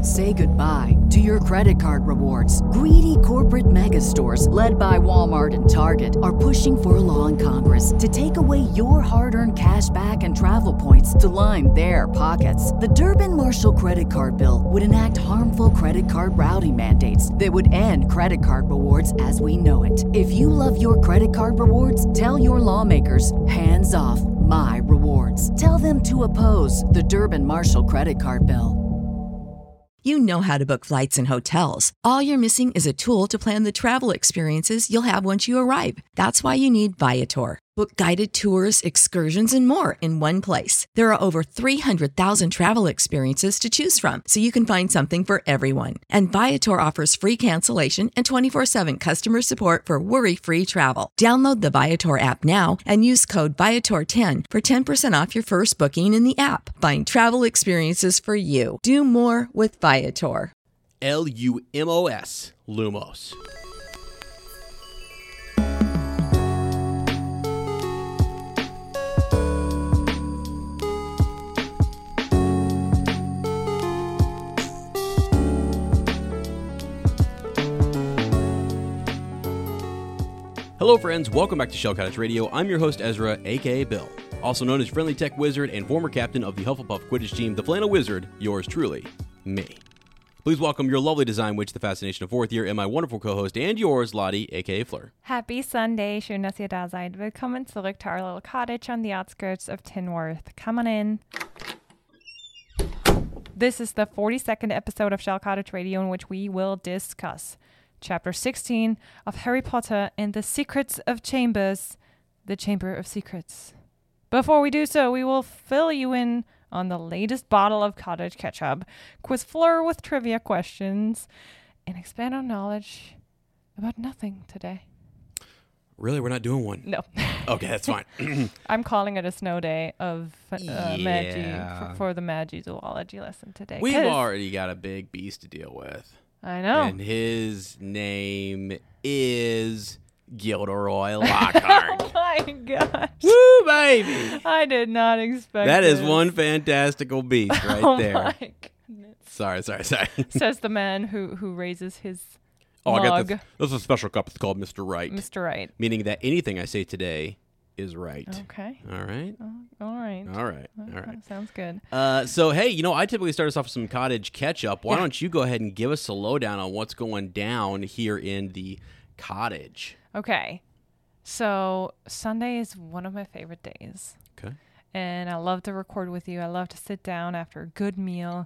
Say goodbye to your credit card rewards. Greedy corporate mega stores, led by Walmart and Target, are pushing for a law in Congress to take away your hard-earned cash back and travel points to line their pockets. The Durbin-Marshall credit card bill would enact harmful credit card routing mandates that would end credit card rewards as we know it. If you love your credit card rewards, tell your lawmakers, hands off my rewards. Tell them to oppose the Durbin-Marshall credit card bill. You know how to book flights and hotels. All you're missing is a tool to plan the travel experiences you'll have once you arrive. That's why you need Viator. Book guided tours, excursions, and more in one place. There are over 300,000 travel experiences to choose from, so you can find something for everyone. And Viator offers free cancellation and 24/7 customer support for worry-free travel. Download the Viator app now and use code Viator10 for 10% off your first booking in the app. Find travel experiences for you. Do more with Viator. LUMOS, Lumos. Hello friends, welcome back to Shell Cottage Radio. I'm your host Ezra, aka Bill, also known as Friendly Tech Wizard and former captain of the Hufflepuff Quidditch team, the Flannel Wizard, yours truly, me. Please welcome your lovely design witch, the fascination of fourth year, and my wonderful co-host and yours, Lottie, aka Fleur. Happy Sunday, schön, dass ihr da seid. Willkommen zurück to our little cottage on the outskirts of Tinworth. Come on in. This is the 42nd episode of Shell Cottage Radio, in which we will discuss Chapter 16 of Harry Potter and the Secrets of Chambers, the Chamber of Secrets. Before we do so, we will fill you in on the latest bottle of cottage ketchup, quiz Fleur with trivia questions, and expand our knowledge about nothing today. Really? We're not doing one? No. Okay, that's fine. I'm calling it a snow day of Magi for the Magi zoology lesson today. We've already got a big beast to deal with. I know. And his name is Gilderoy Lockhart. Oh my gosh. Woo, baby. I did not expect That is this. one fantastical beast right there. Oh my goodness. Sorry. Says the man who raises his I mug. got this is a special cup. It's called Mr. Right. Mr. Right. Meaning that anything I say today is right. Okay. All right. All right. All right. Sounds good. So, hey, I typically start us off with some cottage ketchup. Why don't you go ahead and give us a lowdown on what's going down here in the cottage? Okay. So Sunday is one of my favorite days. Okay. And I love to record with you. I love to sit down after a good meal.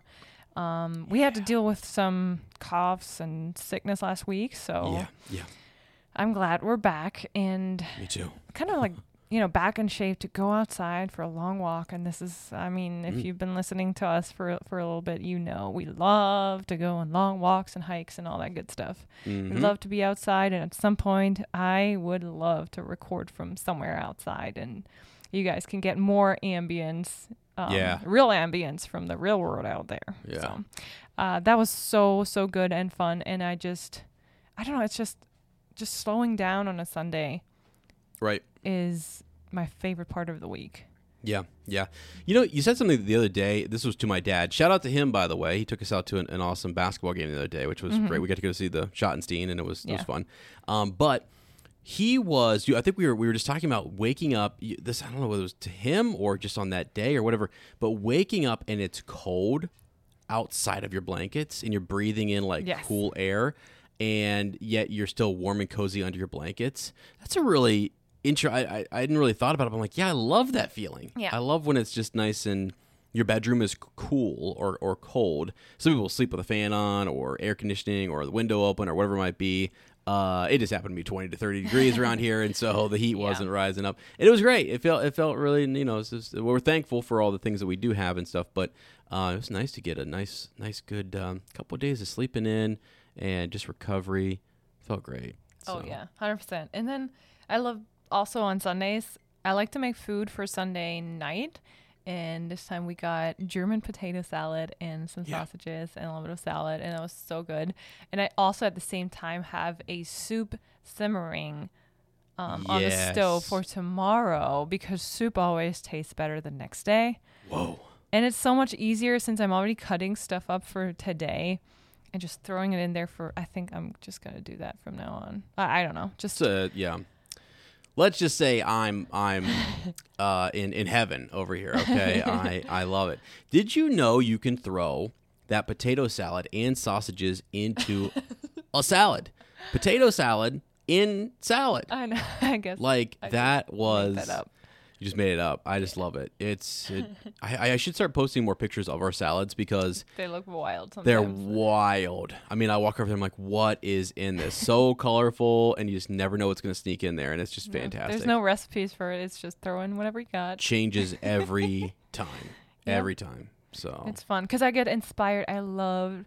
We had to deal with some coughs and sickness last week, so yeah. I'm glad we're back and Me too. kind of like, back in shape to go outside for a long walk. And this is, if you've been listening to us for a little bit, we love to go on long walks and hikes and all that good stuff. Mm-hmm. We love to be outside, and at some point I would love to record from somewhere outside, and you guys can get more ambience. Real ambience from the real world out there. Yeah. So that was so good and fun. And I don't know, it's just slowing down on a Sunday. Right. Is my favorite part of the week. Yeah. You said something the other day. This was to my dad. Shout out to him, by the way. He took us out to an awesome basketball game the other day, which was great. We got to go see the Schottenstein, and it was fun. But he was, I think we were just talking about waking up. This, I don't know whether it was to him or just on that day or whatever, but waking up and it's cold outside of your blankets and you're breathing in cool air, and yet you're still warm and cozy under your blankets. That's a really I hadn't really thought about it, but I'm like, yeah, I love that feeling. Yeah. I love when it's just nice and your bedroom is cool or cold. Some people sleep with a fan on or air conditioning or the window open or whatever it might be. It just happened to be 20 to 30 degrees around here, and so the heat wasn't rising up. And it was great. It felt really, it's just, we're thankful for all the things that we do have and stuff, but it was nice to get a nice good couple of days of sleeping in and just recovery. Felt great. Oh, yeah, 100%. And then I love also on Sundays, I like to make food for Sunday night. And this time we got German potato salad and some sausages and a little bit of salad. And that was so good. And I also at the same time have a soup simmering on the stove for tomorrow, because soup always tastes better the next day. Whoa. And it's so much easier since I'm already cutting stuff up for today and just throwing it in there I think I'm just going to do that from now on. I don't know. Just yeah. Let's just say I'm in heaven over here, okay? I love it. Did you know you can throw that potato salad and sausages into a salad? Potato salad in salad. I know. I guess. Like that was that up. You just made it up. I just love it. I should start posting more pictures of our salads because they look wild sometimes. They're wild. I mean, I walk over there, I'm like, what is in this? So colorful, and you just never know what's going to sneak in there, and it's just fantastic. There's no recipes for it. It's just throw in whatever you got. Changes every time. Every time. So it's fun because I get inspired. I love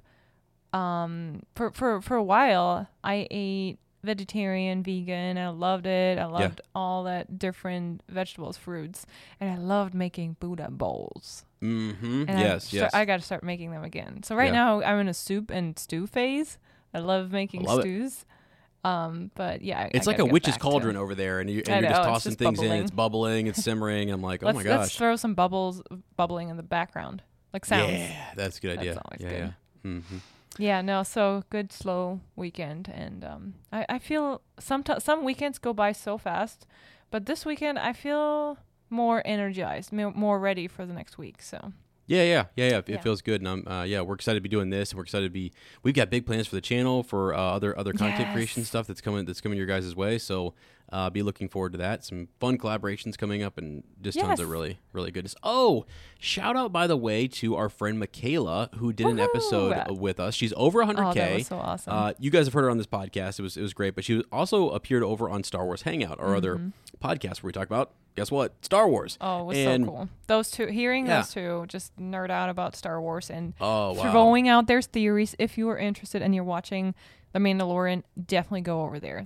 for a while I ate vegetarian, vegan. I loved it. I loved all that different vegetables, fruits, and I loved making Buddha bowls. Mm-hmm. And yes. I got to start making them again. So right now I'm in a soup and stew phase. I love making stews. But yeah, it's like a witch's cauldron over there, and you're just tossing things in. It's bubbling, it's simmering. I'm like, oh my gosh. Let's throw some bubbles bubbling in the background, like sounds. Yeah, that's a good idea. That's always good. Yeah. Mm-hmm. Yeah, no, so good slow weekend, and I feel some weekends go by so fast, but this weekend I feel more energized, more ready for the next week. So yeah. It feels good, and we're excited to be doing this, and we're excited to be. We've got big plans for the channel for other content creation stuff that's coming your guys' way. So be looking forward to that. Some fun collaborations coming up, and just tons of really really goodness. Oh, shout out by the way to our friend Michaela who did an episode with us. She's over 100K. Oh, that was so awesome. You guys have heard her on this podcast. It was great, but she also appeared over on Star Wars Hangout, our other podcast where we talk about. Guess what? Star Wars. Oh, it was so cool. Those two, those two, just nerd out about Star Wars and throwing out their theories. If you are interested and you're watching The Mandalorian, definitely go over there.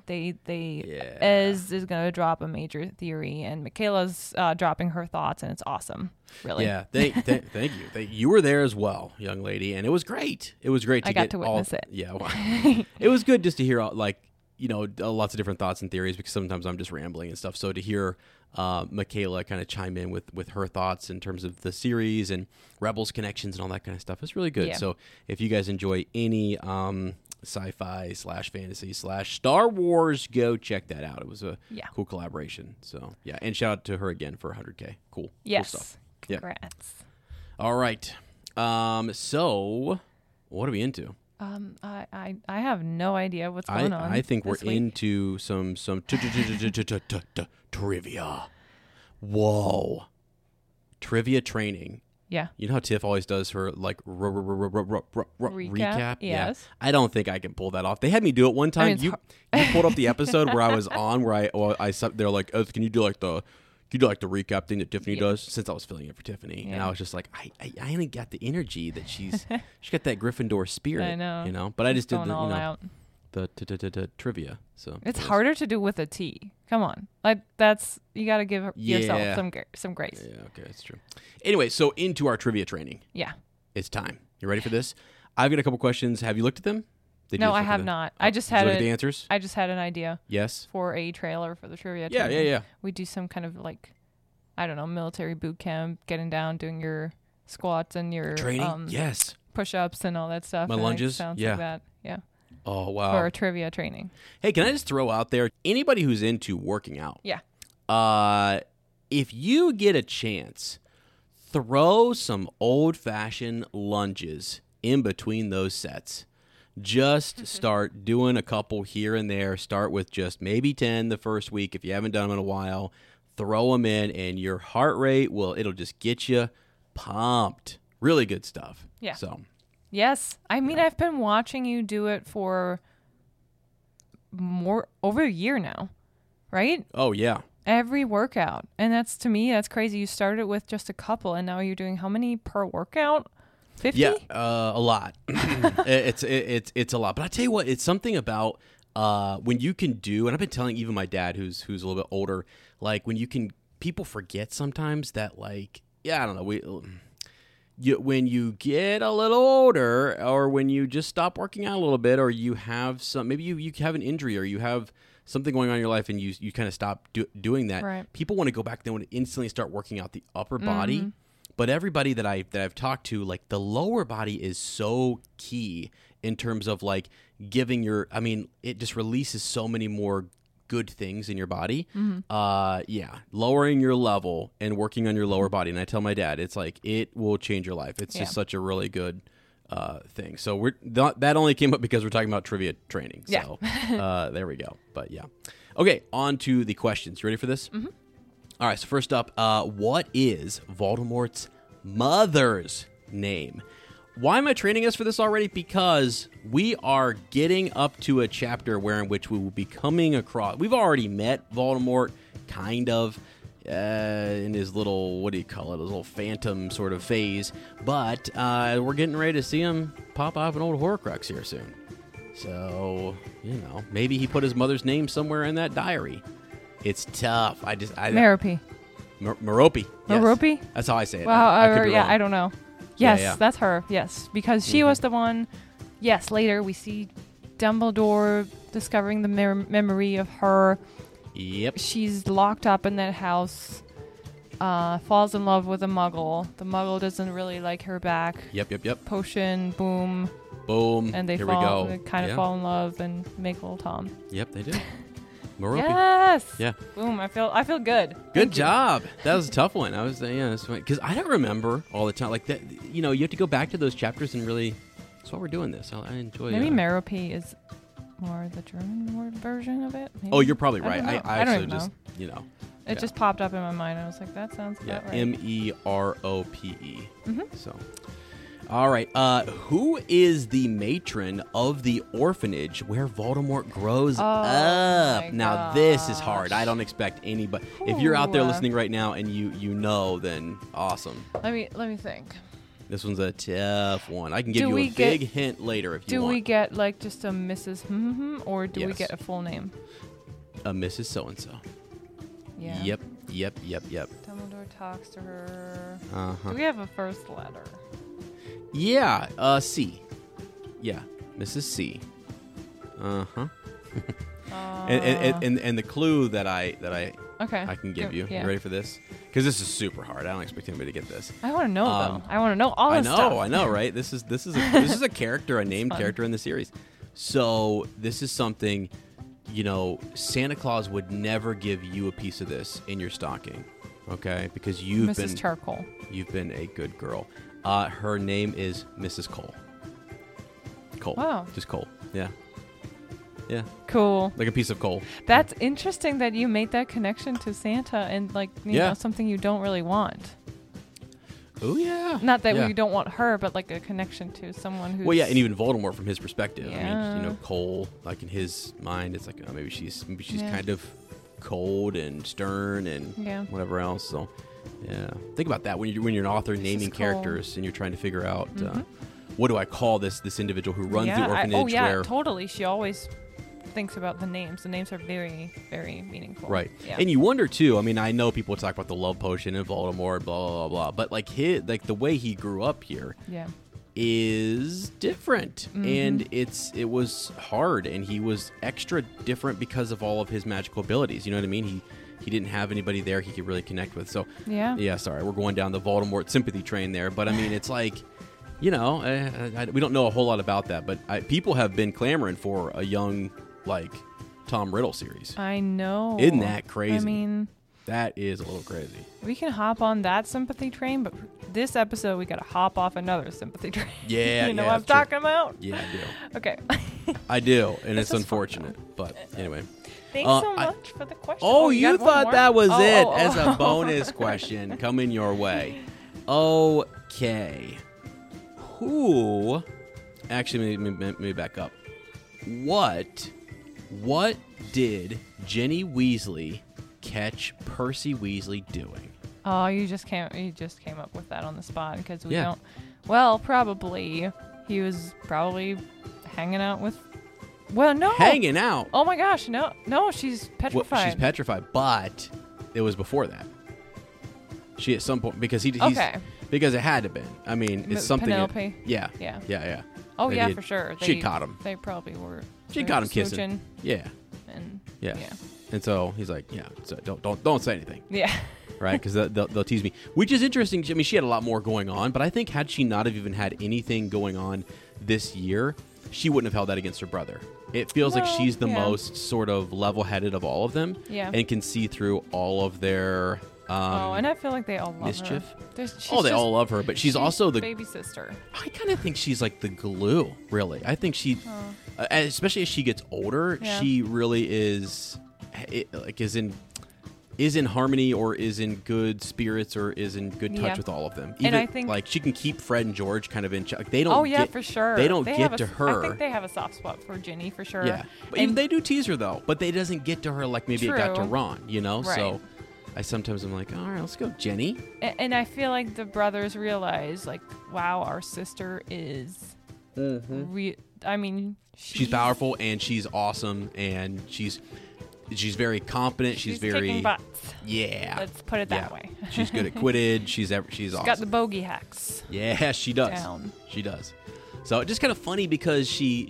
Ez is going to drop a major theory, and Michaela's dropping her thoughts, and it's awesome. Really. Yeah. Thank you. You were there as well, young lady, and it was great. It was great to get to witness it. Yeah. Well, it was good just to hear lots of different thoughts and theories because sometimes I'm just rambling and stuff. So to hear Michaela kind of chime in with her thoughts in terms of the series and Rebels connections and all that kind of stuff, it's really good. Yeah. So if you guys enjoy any sci-fi / fantasy / Star Wars, go check that out. It was a cool collaboration. So yeah, and shout out to her again for 100K. Cool. Yes. Cool stuff. Congrats. Yeah. All right. So what are we into? I have no idea what's going on. I think we're into some trivia. Whoa. Trivia training. Yeah. You know how Tiff always does her like recap? Yes. Yeah. I don't think I can pull that off. They had me do it one time. You pulled up the episode where I was on where they're like, oh, can you do like the recap thing that Tiffany does? Since I was filling it for Tiffany, and I was just like, I ain't got the energy that she's got that Gryffindor spirit. I know. You know, but I just did the trivia. So it's harder to do with a T. Come on, like you got to give yourself some grace. Yeah, okay, that's true. Anyway, so into our trivia training. Yeah, it's time. You ready for this? I've got a couple questions. Have you looked at them? No, I have not. I just had the answers. I just had an idea. Yes. For a trailer for the trivia. Yeah. We do some kind of I don't know, military boot camp, getting down, doing your squats and your training. Yes. Push-ups and all that stuff. My lunges. Sounds like that. Yeah. Oh wow. For a trivia training. Hey, can I just throw out there anybody who's into working out? Yeah. If you get a chance, throw some old-fashioned lunges in between those sets. Just start doing a couple here and there. Start with just maybe 10 the first week if you haven't done them in a while. Throw them in, and your heart rate it'll just get you pumped. Really good stuff. Yeah. So. Yes. I mean, I've been watching you do it for over a year now, right? Oh, yeah. Every workout. And to me, that's crazy. You started with just a couple, and now you're doing how many per workout? 50? Yeah, a lot. It's a lot. But I tell you what, it's something about when you can do, and I've been telling even my dad, who's a little bit older, like when people forget sometimes that I don't know, when you get a little older, or when you just stop working out a little bit, or you have maybe you have an injury, or you have something going on in your life, and you kind of stop doing that. Right. People want to go back then and instantly start working out the upper body. But everybody that I've talked to, like the lower body is so key in terms of like giving it just releases so many more good things in your body. Lowering your level and working on your lower body. And I tell my dad, it's like, it will change your life. It's just such a really good thing. So that only came up because we're talking about trivia training. So there we go. But yeah. Okay, on to the questions. You ready for this? Mm-hmm. All right, so first up, what is Voldemort's mother's name? Why am I training us for this already? Because we are getting up to a chapter in which we will be coming across. We've already met Voldemort, kind of, in his little, what do you call it, his little phantom sort of phase. But we're getting ready to see him pop off an old Horcrux here soon. So, maybe he put his mother's name somewhere in that diary. It's tough. Merope. Merope. Yes. Merope? That's how I say it. Wow, I could be wrong. I don't know. Yes, that's her. Yes, because she was the one. Yes, later we see Dumbledore discovering the memory of her. Yep. She's locked up in that house, falls in love with a muggle. The muggle doesn't really like her back. Yep. Potion, boom. And they fall in love and make little Tom. Yep, they do. Merope. Yes. Yeah. Boom. I feel good. Good job. That was a tough one. I was because I don't remember all the time like that. You have to go back to those chapters and really. That's why we're doing this. I enjoy. Maybe Merope is more the German word version of it. Maybe? Oh, you're probably right. I actually just It just popped up in my mind. I was like, that sounds about right. Merope. Mm-hmm. So. All right. Who is the matron of the orphanage where Voldemort grows up? Now, this is hard. I don't expect anybody. If you're out there listening right now and you know, then awesome. Let me think. This one's a tough one. I can give you a big hint later if you want. Do we get like just a Mrs. or do we get a full name? A Mrs. So-and-so. Yeah. Yep. Dumbledore talks to her. Uh-huh. Do we have a first letter? Yeah, C. Yeah, Mrs. C. Uh-huh. and the clue that I can give you. You ready for this? Because this is super hard. I don't expect anybody to get this. I want to know though. I want to know all this stuff. I know, right? This is a character, a named character in the series. So this is something, Santa Claus would never give you a piece of this in your stocking, okay? Because Mrs. Charcoal. You've been a good girl. Her name is Mrs. Cole. Cole. Wow. Just Cole. Yeah. Yeah. Cool. Like a piece of coal. That's interesting that you made that connection to Santa and you know, something you don't really want. Oh, yeah. Not that we don't want her, but like a connection to someone who's... Well, yeah, and even Voldemort from his perspective. Yeah. I mean, Cole, like in his mind, it's like, maybe she's kind of cold and stern and whatever else. So, yeah. Think about that when you're an author naming characters and you're trying to figure out what do I call this individual who runs the orphanage. Totally. She always thinks about the names. The names are very, very meaningful. Right. Yeah. And you wonder too, I mean, I know people talk about the love potion and Voldemort, blah, blah, blah, but like the way he grew up here is different. And it was hard, and he was extra different because of all of his magical abilities. You know what I mean? He didn't have anybody there he could really connect with. So sorry, we're going down the Voldemort sympathy train there, but I mean, it's like, we don't know a whole lot about that, but people have been clamoring for a young, like, Tom Riddle series. I know. Isn't that crazy? I mean, that is a little crazy. We can hop on that sympathy train, but this episode we got to hop off another sympathy train. Yeah, you know what I'm talking about? Yeah, I do. Okay. I do, and it's unfortunate, but anyway. Thanks so much for the question. Oh, you thought that was it as a bonus question coming your way. Okay. Who? Actually, let me back up. What did Ginny Weasley catch Percy Weasley doing? Oh, you just came up with that on the spot because we don't. Well, probably he was hanging out with. Well, no. Hanging out. Oh my gosh, no, she's petrified. Well, she's petrified, but it was before that. She at some point because because it had to have been. I mean, it's something. Penelope. Yeah. Oh yeah, for sure. She caught him. They probably were. She caught him kissing. Yeah. And And so he's like, so don't say anything. Yeah. right? Because they'll tease me, which is interesting. I mean, she had a lot more going on, but I think had she not have even had anything going on this year, she wouldn't have held that against her brother. It feels like she's the most sort of level-headed of all of them, and can see through all of their and I feel like they all love mischief. her. They all love her, but she's also the baby sister. I kind of think she's like the glue, really. I think she, especially as she gets older, she really is in harmony, or is in good spirits, or is in good touch with all of them. Even, and I think like she can keep Fred and George kind of in check. They don't. Oh yeah, for sure. They don't get to her. I think they have a soft spot for Ginny for sure. Yeah, but even they do tease her though. But they doesn't get to her like maybe it got to Ron. You know, right. So I sometimes I'm like, all right, let's go, Jenny. And I feel like the brothers realize, like, wow, our sister is. I mean, she's powerful and she's awesome and she's very competent. She's very kicking butts. Yeah. Let's put it that way. She's good at Quidditch. She's awesome. Got the bogey hacks. Yeah, she does. Down. She does. So it's just kind of funny because she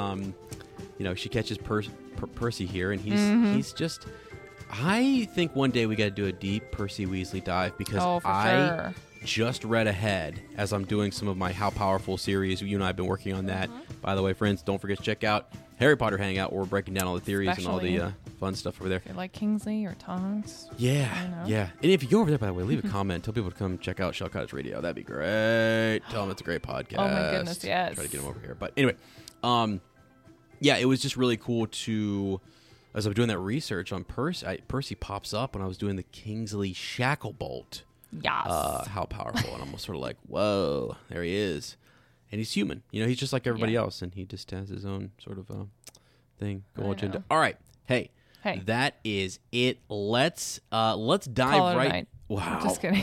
catches Percy here, and he's just. I think one day we got to do a deep Percy Weasley dive because I just read ahead as I'm doing some of my How Powerful series. You and I have been working on that. By the way, friends, don't forget to check out Harry Potter Hangout, where we're breaking down all the theories and all the fun stuff over there. If you like Kingsley or Tonks. Yeah, yeah. And if you go over there, by the way, leave a comment. Tell people to come check out Shell Cottage Radio. That'd be great. Tell them it's a great podcast. Oh, my goodness, yes. Try to get them over here. But anyway, it was just really cool to, as I was doing that research on Percy pops up when I was doing the Kingsley Shacklebolt. Yes. How powerful. And I'm almost sort of like, whoa, there he is. And he's human. You know, he's just like everybody else, and he just has his own sort of thing, goal agenda. All right. Hey. That is it. Let's dive right. Wow. Just kidding.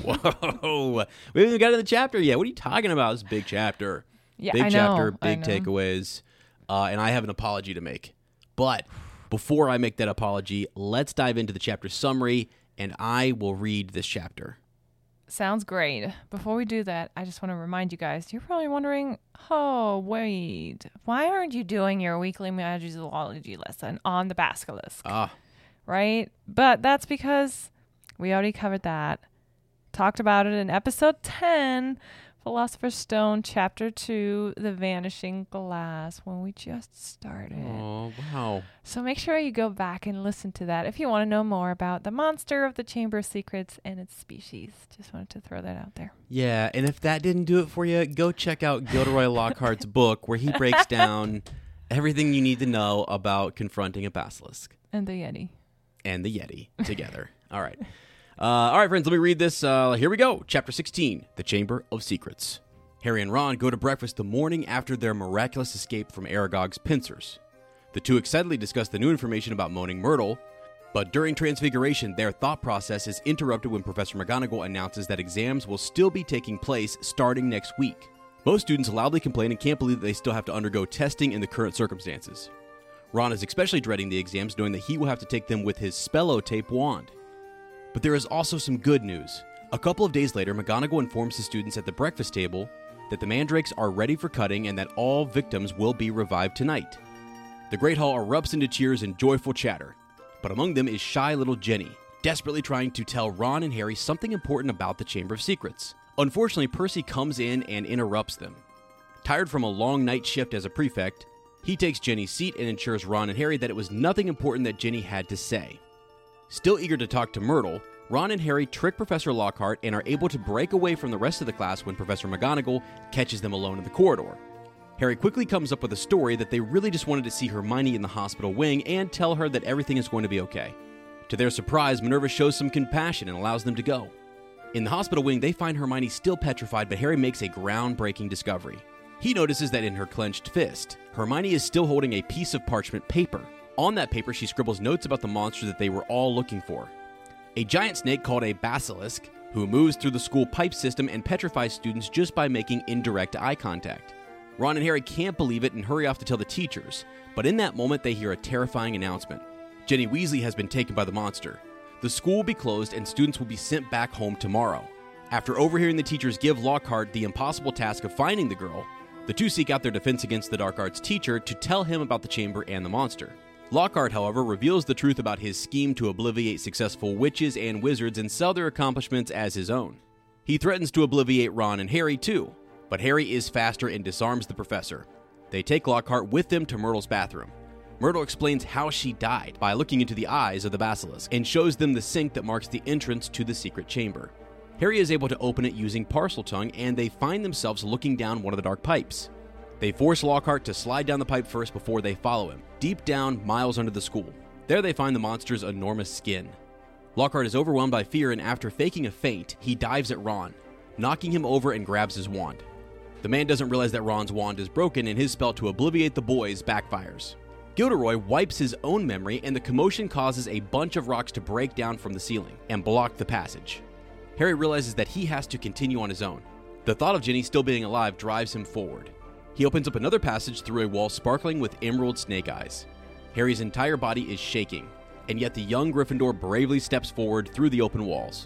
Whoa. We haven't even got to the chapter yet. What are you talking about? This big chapter. Yeah, big I chapter, know. big takeaways. And I have an apology to make. But before I make that apology, let's dive into the chapter summary, and I will read this chapter. Sounds great. Before we do that, I just want to remind you guys, you're probably wondering, oh, wait, why aren't you doing your weekly Magizoology lesson on the Basilisk? Right? But that's because we already covered that. Talked about it in episode 10, Philosopher's Stone, chapter 2, The Vanishing Glass, when we just started. Oh, wow. So make sure you go back and listen to that if you want to know more about the monster of the Chamber of Secrets and its species. Just wanted to throw that out there. Yeah, and if that didn't do it for you, go check out Gilderoy Lockhart's book, where he breaks down everything you need to know about confronting a basilisk. And the Yeti. And the Yeti together. All right. All right, friends, let me read this. Here we go. Chapter 16, The Chamber of Secrets. Harry and Ron go to breakfast the morning after their miraculous escape from Aragog's pincers. The two excitedly discuss the new information about Moaning Myrtle, but during Transfiguration, their thought process is interrupted when Professor McGonagall announces that exams will still be taking place starting next week. Most students loudly complain and can't believe that they still have to undergo testing in the current circumstances. Ron is especially dreading the exams, knowing that he will have to take them with his Spellotape wand. But there is also some good news. A couple of days later, McGonagall informs the students at the breakfast table that the mandrakes are ready for cutting and that all victims will be revived tonight. The Great Hall erupts into cheers and joyful chatter, but among them is shy little Jenny, desperately trying to tell Ron and Harry something important about the Chamber of Secrets. Unfortunately, Percy comes in and interrupts them. Tired from a long night shift as a prefect, he takes Jenny's seat and ensures Ron and Harry that it was nothing important that Jenny had to say. Still eager to talk to Myrtle, Ron and Harry trick Professor Lockhart and are able to break away from the rest of the class when Professor McGonagall catches them alone in the corridor. Harry quickly comes up with a story that they really just wanted to see Hermione in the hospital wing and tell her that everything is going to be okay. To their surprise, Minerva shows some compassion and allows them to go. In the hospital wing, they find Hermione still petrified, but Harry makes a groundbreaking discovery. He notices that in her clenched fist, Hermione is still holding a piece of parchment paper. On that paper, she scribbles notes about the monster that they were all looking for. A giant snake called a basilisk, who moves through the school pipe system and petrifies students just by making indirect eye contact. Ron and Harry can't believe it and hurry off to tell the teachers, but in that moment they hear a terrifying announcement. Ginny Weasley has been taken by the monster. The school will be closed and students will be sent back home tomorrow. After overhearing the teachers give Lockhart the impossible task of finding the girl, the two seek out their defense against the dark arts teacher to tell him about the chamber and the monster. Lockhart, however, reveals the truth about his scheme to obliviate successful witches and wizards and sell their accomplishments as his own. He threatens to obliviate Ron and Harry too, but Harry is faster and disarms the professor. They take Lockhart with them to Myrtle's bathroom. Myrtle explains how she died by looking into the eyes of the basilisk and shows them the sink that marks the entrance to the secret chamber. Harry is able to open it using Parseltongue, and they find themselves looking down one of the dark pipes. They force Lockhart to slide down the pipe first before they follow him, deep down miles under the school. There they find the monster's enormous skin. Lockhart is overwhelmed by fear, and after faking a faint, he dives at Ron, knocking him over and grabs his wand. The man doesn't realize that Ron's wand is broken, and his spell to obliviate the boys backfires. Gilderoy wipes his own memory, and the commotion causes a bunch of rocks to break down from the ceiling and block the passage. Harry realizes that he has to continue on his own. The thought of Ginny still being alive drives him forward. He opens up another passage through a wall sparkling with emerald snake eyes. Harry's entire body is shaking, and yet the young Gryffindor bravely steps forward through the open walls.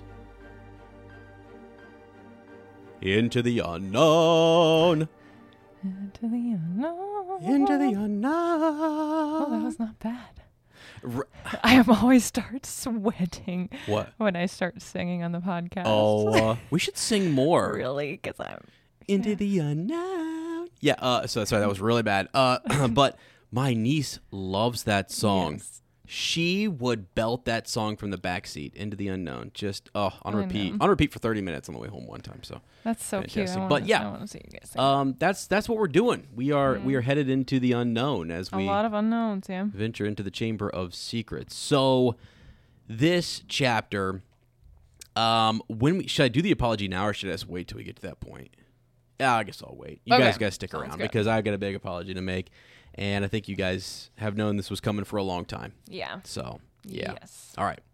Into the unknown. Into the unknown. Into the unknown. Oh, that was not bad. I always start sweating. What? When I start singing on the podcast. Oh, we should sing more. Really? Because I'm... Into the unknown. Yeah, sorry, that was really bad. But my niece loves that song. Yes. She would belt that song from the backseat, Into the Unknown, just on repeat. know. On repeat for 30 minutes on the way home one time. So That's so fantastic. cute. I want to see you guys sing. That's what we're doing. We are headed into the unknown as A we lot of unknowns, yeah. venture into the Chamber of Secrets. So this chapter, should I do the apology now, or should I just wait till we get to that point? Yeah, I guess I'll wait. You guys got to stick around because I got a big apology to make, and I think you guys have known this was coming for a long time. Yeah. So yeah. Yes. All right.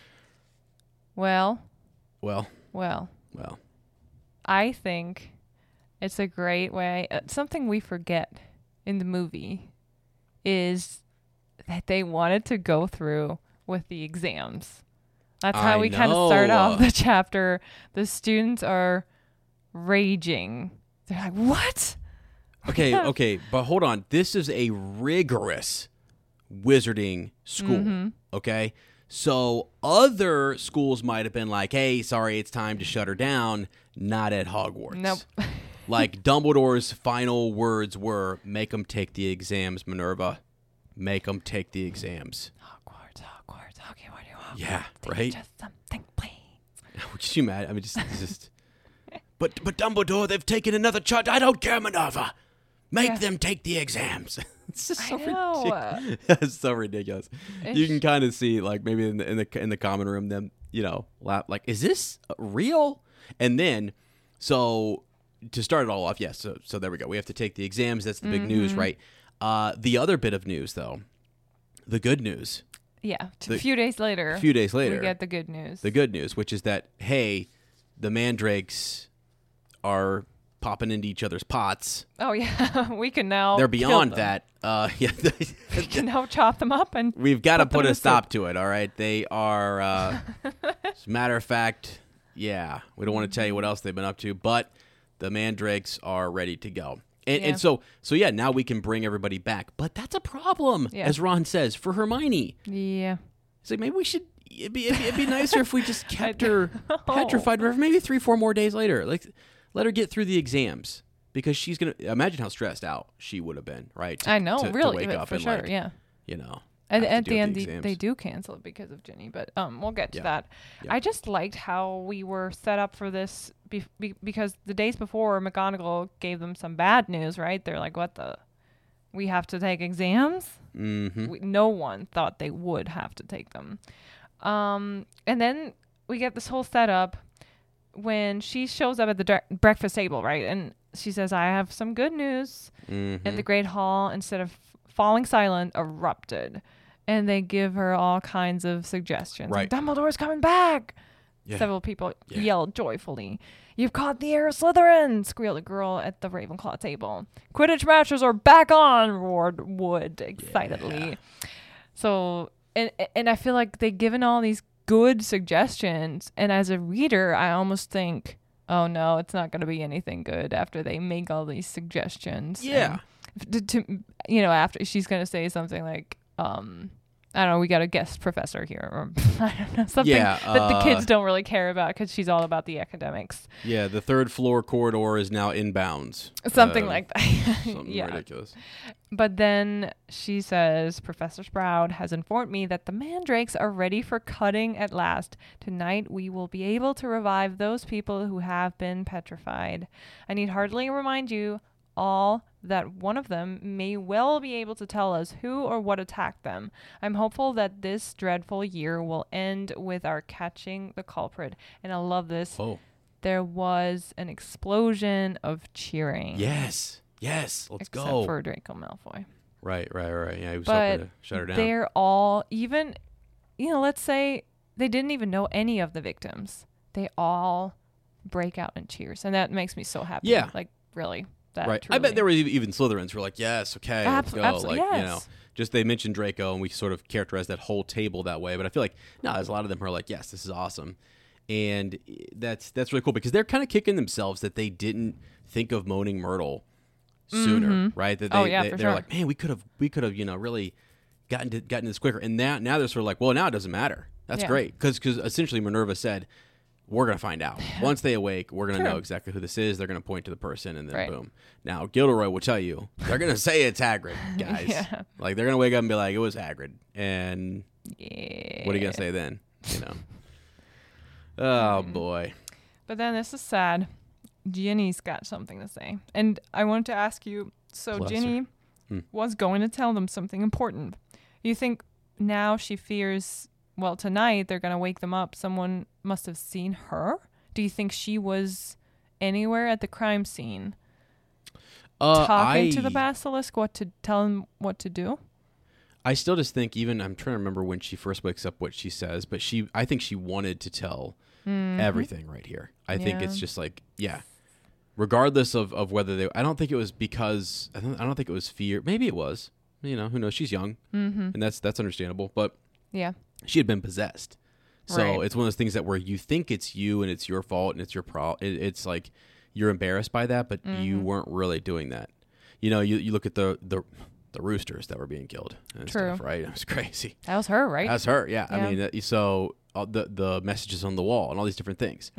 Well. Well. I think it's a great way. Something we forget in the movie is that they wanted to go through with the exams. That's how we kind of start off the chapter. The students are raging. They're like, what? Okay, but hold on. This is a rigorous wizarding school, okay? So other schools might have been like, hey, sorry, it's time to shut her down. Not at Hogwarts. Nope. Like Dumbledore's final words were, make them take the exams, Minerva. Make them take the exams. Hogwarts. Okay, what do you want? Yeah, Teach right? us something, please. Would you mad? I mean, just. But Dumbledore, they've taken another charge. I don't care, Minerva. Make them take the exams. It's just so ridiculous. It's so ridiculous. You can kind of see, like, maybe in the common room, them, laugh, like, is this real? And then, so to start it all off, yes. So there we go. We have to take the exams. That's the big news, right? The other bit of news, though, the good news. Yeah, a few days later, we get the good news. The good news, which is that, hey, the mandrakes are popping into each other's pots. Oh yeah, we can now. They're beyond that. We can now chop them up and. We've got to put a stop to it. All right, they are. As a matter of fact, yeah, we don't want to tell you what else they've been up to, but the mandrakes are ready to go. And so yeah, now we can bring everybody back, but that's a problem, as Ron says, for Hermione. Yeah, it's like maybe we should. It'd be nicer if we just kept her petrified for maybe 3-4 more days later. Like, let her get through the exams because she's gonna imagine how stressed out she would have been, right? I know, really, to wake up for and sure, like, yeah. And at the end, they do cancel it because of Ginny, but we'll get to that. Yeah. I just liked how we were set up for this because the days before, McGonagall gave them some bad news, right? They're like, what the? We have to take exams? Mm-hmm. No one thought they would have to take them. And then we get this whole setup when she shows up at the breakfast table, right? And she says, I have some good news. And the Great Hall, instead of falling silent, erupted. And they give her all kinds of suggestions. Right. Like, Dumbledore's coming back. Yeah. Several people yelled joyfully. You've caught the heir of Slytherin, squealed a girl at the Ravenclaw table. Quidditch matches are back on, roared Wood excitedly. Yeah. So, and I feel like they've given all these good suggestions. And as a reader, I almost think, oh no, it's not going to be anything good after they make all these suggestions. Yeah. And after she's going to say something like, I don't know, we got a guest professor here, or I don't know, something that the kids don't really care about because she's all about the academics. Yeah, the third floor corridor is now inbounds. Something like that. Something ridiculous. But then she says, Professor Sprout has informed me that the mandrakes are ready for cutting at last. Tonight we will be able to revive those people who have been petrified. I need hardly remind you all that one of them may well be able to tell us who or what attacked them. I'm hopeful that this dreadful year will end with our catching the culprit. And I love this. Oh. There was an explosion of cheering. Yes, let's except go. Except for Draco Malfoy. Right. Yeah, he was but hoping to shut her down. They're all, even, let's say they didn't even know any of the victims. They all break out in cheers. And that makes me so happy. Yeah. Like, really. Right. Truly. I bet there were even Slytherins who were like, yes, okay, let's go. Like, yes. Just they mentioned Draco and we sort of characterized that whole table that way. But I feel like, no, there's a lot of them who are like, yes, this is awesome. And that's really cool because they're kind of kicking themselves that they didn't think of Moaning Myrtle sooner, right? That they're like, man, we could have, really gotten to this quicker. And now they're sort of like, well, now it doesn't matter. That's great because essentially Minerva said, we're going to find out. Once they awake, we're going to know exactly who this is. They're going to point to the person, and then boom. Now, Gilderoy will tell you. They're going to say it's Hagrid, guys. Like, they're going to wake up and be like, it was Hagrid. And what are you going to say then? Oh, boy. But then this is sad. Ginny's got something to say. And I wanted to ask you, so Bless Ginny was going to tell them something important. You think now she fears... Well, tonight they're going to wake them up. Someone must have seen her. Do you think she was anywhere at the crime scene talking to the basilisk, tell him what to do? I still just think I'm trying to remember when she first wakes up what she says, but I think she wanted to tell everything right here. I think it's just like, regardless of whether I don't think it was because, I don't think it was fear. Maybe it was, who knows? She's young and that's understandable, but she had been possessed. So it's one of those things that where you think it's you and it's your fault and it's your it's like you're embarrassed by that, but you weren't really doing that. You look at the roosters that were being killed and stuff, right? It was crazy. That was her, right? That's her, yeah. I mean, so the messages on the wall and all these different things.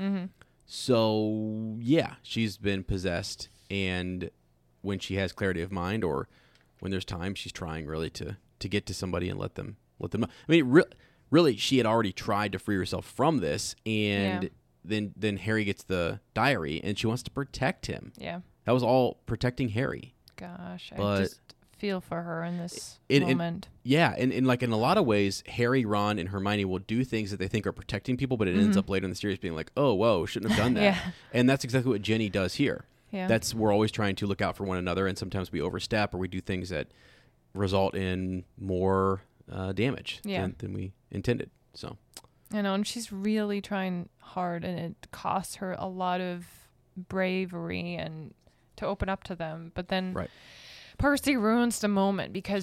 So, she's been possessed, and when she has clarity of mind or when there's time, she's trying really to get to somebody and let them know. I mean, really, she had already tried to free herself from this, and then Harry gets the diary, and she wants to protect him. Yeah. That was all protecting Harry. Gosh, I just feel for her in this moment. And like in a lot of ways, Harry, Ron, and Hermione will do things that they think are protecting people, but it ends up later in the series being like, oh, whoa, shouldn't have done that. And that's exactly what Ginny does here. Yeah. We're always trying to look out for one another, and sometimes we overstep or we do things that result in more damage than we intended. So, and she's really trying hard, and it costs her a lot of bravery and to open up to them. But then Percy ruins the moment because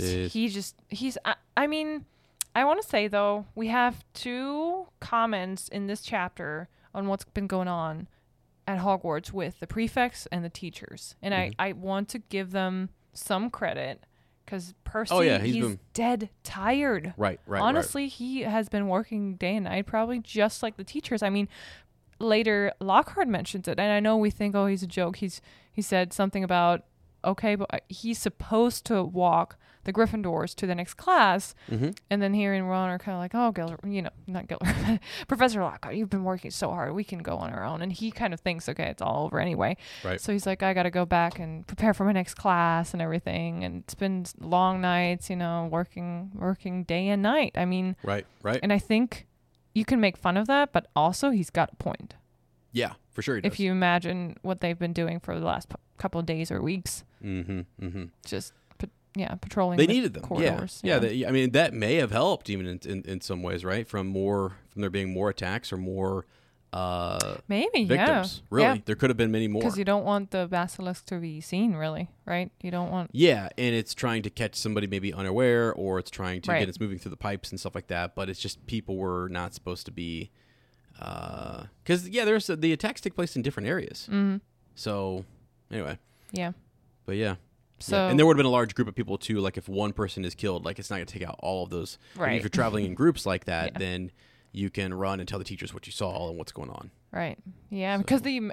I mean, I want to say though, we have two comments in this chapter on what's been going on at Hogwarts with the prefects and the teachers, and I want to give them some credit. Because Percy, he's dead tired. Right. Honestly, he has been working day and night, probably just like the teachers. I mean, later Lockhart mentions it, and I know we think, oh, he's a joke. He said something about, okay, but he's supposed to walk the Gryffindors to the next class, and then Harry and Ron are kind of like, oh, not Gilderoy, Professor Lockhart, you've been working so hard, we can go on our own. And he kind of thinks, okay, it's all over anyway. Right. So he's like, I got to go back and prepare for my next class and everything, and it's been long nights, working day and night. I mean, right. And I think you can make fun of that, but also he's got a point. Yeah, for sure he does. If you imagine what they've been doing for the last couple of days or weeks, just patrolling. They needed them. Corridors. Yeah. I mean, that may have helped even in some ways, right? From there being more attacks or more maybe victims. Really, there could have been many more. Because you don't want the basilisk to be seen, really, right? You don't want. Yeah, and it's trying to catch somebody maybe unaware, or it's trying to get it's moving through the pipes and stuff like that. But it's just people were not supposed to be. Because there's the attacks take place in different areas. So anyway. Yeah. But yeah. So and there would have been a large group of people too. Like if one person is killed, like it's not going to take out all of those. Right. If you're traveling in groups like that, then you can run and tell the teachers what you saw and what's going on. Right. Yeah, because the